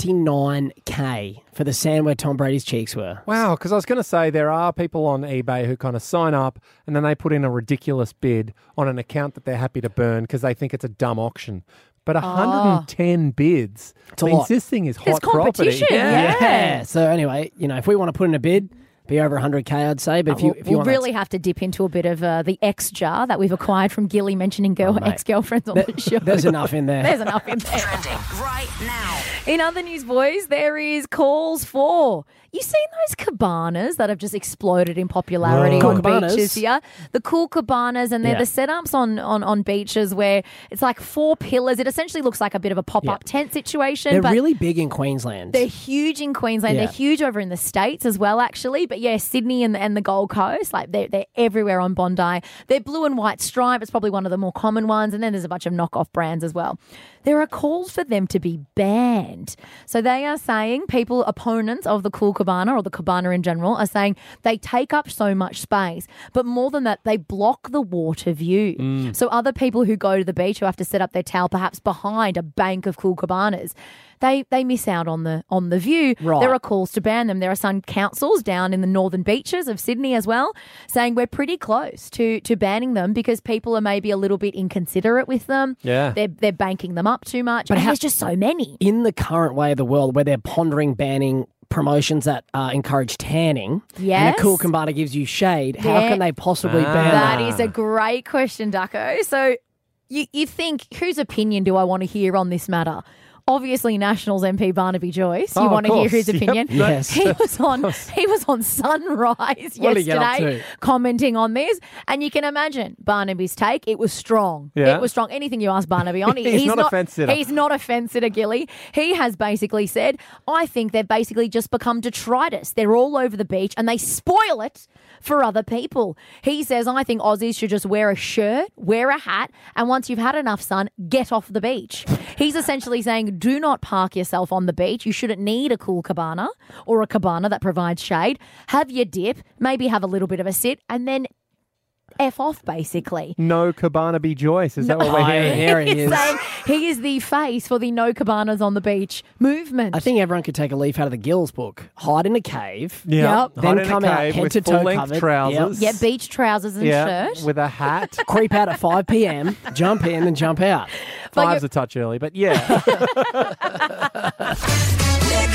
[SPEAKER 1] $99K for the sand where Tom Brady's cheeks were.
[SPEAKER 3] Wow, because I was going to say there are people on eBay who kind of sign up and then they put in a ridiculous bid on an account that they're happy to burn because they think it's a dumb auction. But 110 bids
[SPEAKER 1] It's a
[SPEAKER 3] means
[SPEAKER 1] lot.
[SPEAKER 3] this thing is hot
[SPEAKER 2] It's competition,
[SPEAKER 3] property.
[SPEAKER 2] yeah.
[SPEAKER 1] So anyway, you know, if we want to put in a bid, be over 100K, I'd say. But if you
[SPEAKER 2] We'll
[SPEAKER 1] want
[SPEAKER 2] really have to dip into a bit of the X jar that we've acquired from Gilly mentioning
[SPEAKER 1] mate.
[SPEAKER 2] ex-girlfriends on the show.
[SPEAKER 1] there's enough in there.
[SPEAKER 2] There's enough in there.
[SPEAKER 8] Trending right now.
[SPEAKER 2] In other news, boys, there is calls for... You seen those cabanas that have just exploded in popularity
[SPEAKER 1] Cool
[SPEAKER 2] on
[SPEAKER 1] cabanas.
[SPEAKER 2] beaches here? The cool cabanas, and they're
[SPEAKER 1] Yeah.
[SPEAKER 2] the setups on beaches where it's like 4 pillars. It essentially looks like a bit of a pop-up tent situation.
[SPEAKER 1] They're
[SPEAKER 2] but
[SPEAKER 1] really big in Queensland.
[SPEAKER 2] they're huge in Queensland.
[SPEAKER 1] Yeah.
[SPEAKER 2] They're huge over in the States as well, actually. But yeah, Sydney and the Gold Coast, like they're everywhere on Bondi. They're blue and white stripe. It's probably one of the more common ones. And then there's a bunch of knockoff brands as well. There are calls for them to be banned. So they are saying opponents of the cool cabana or the cabana in general are saying they take up so much space. But more than that, they block the water view. So other people who go to the beach who have to set up their towel perhaps behind a bank of cool cabanas, they miss out on the view.
[SPEAKER 1] Right.
[SPEAKER 2] There are calls to ban them. There are some councils down in the northern beaches of Sydney as well saying we're pretty close to banning them because people are maybe a little bit inconsiderate with them.
[SPEAKER 3] Yeah.
[SPEAKER 2] They're banking them up too much. But there's just so many.
[SPEAKER 1] In the current way of the world where they're pondering banning promotions that encourage tanning, and
[SPEAKER 2] Yes.
[SPEAKER 1] a cool cabana gives you shade, how
[SPEAKER 2] There-
[SPEAKER 1] can they possibly ban
[SPEAKER 2] That
[SPEAKER 1] that?
[SPEAKER 2] is a great question, Ducko. So you think, whose opinion do I want to hear on this matter? obviously Nationals MP Barnaby Joyce. You
[SPEAKER 3] Oh,
[SPEAKER 2] want
[SPEAKER 3] of
[SPEAKER 2] to hear his
[SPEAKER 3] course. Yep.
[SPEAKER 2] opinion?
[SPEAKER 1] Yes.
[SPEAKER 2] He was on Sunrise
[SPEAKER 1] What did he get up
[SPEAKER 2] yesterday
[SPEAKER 1] to?
[SPEAKER 2] commenting on this, and you can imagine Barnaby's take. It was strong.
[SPEAKER 3] Yeah.
[SPEAKER 2] It was strong. Anything you ask Barnaby on,
[SPEAKER 3] He's not a fence sitter.
[SPEAKER 2] He's not a fence sitter, Gilly. He has basically said, I think they've basically just become detritus. They're all over the beach and they spoil it for other people. He says, I think Aussies should just wear a shirt, wear a hat, and once you've had enough sun, get off the beach. He's essentially saying, do not park yourself on the beach. You shouldn't need a cool cabana or a cabana that provides shade. Have your dip, maybe have a little bit of a sit, and then F off, basically.
[SPEAKER 3] No Cabana be Joyce. Is that what we're hearing?
[SPEAKER 1] Here he is.
[SPEAKER 2] Saying he is the face for the no cabanas on the beach movement.
[SPEAKER 1] I think everyone could take a leaf out of the Gills book. Hide in a cave.
[SPEAKER 3] Yeah.
[SPEAKER 2] Yep.
[SPEAKER 3] Hide
[SPEAKER 1] Then
[SPEAKER 3] in a
[SPEAKER 1] come out
[SPEAKER 3] cave
[SPEAKER 1] head
[SPEAKER 3] with
[SPEAKER 1] to toe
[SPEAKER 3] full-length
[SPEAKER 1] covered.
[SPEAKER 3] trousers.
[SPEAKER 2] Get beach trousers and shirt.
[SPEAKER 3] With a hat.
[SPEAKER 1] Creep out at 5 p.m., jump in and jump out.
[SPEAKER 2] But
[SPEAKER 3] Five's a touch early, but yeah.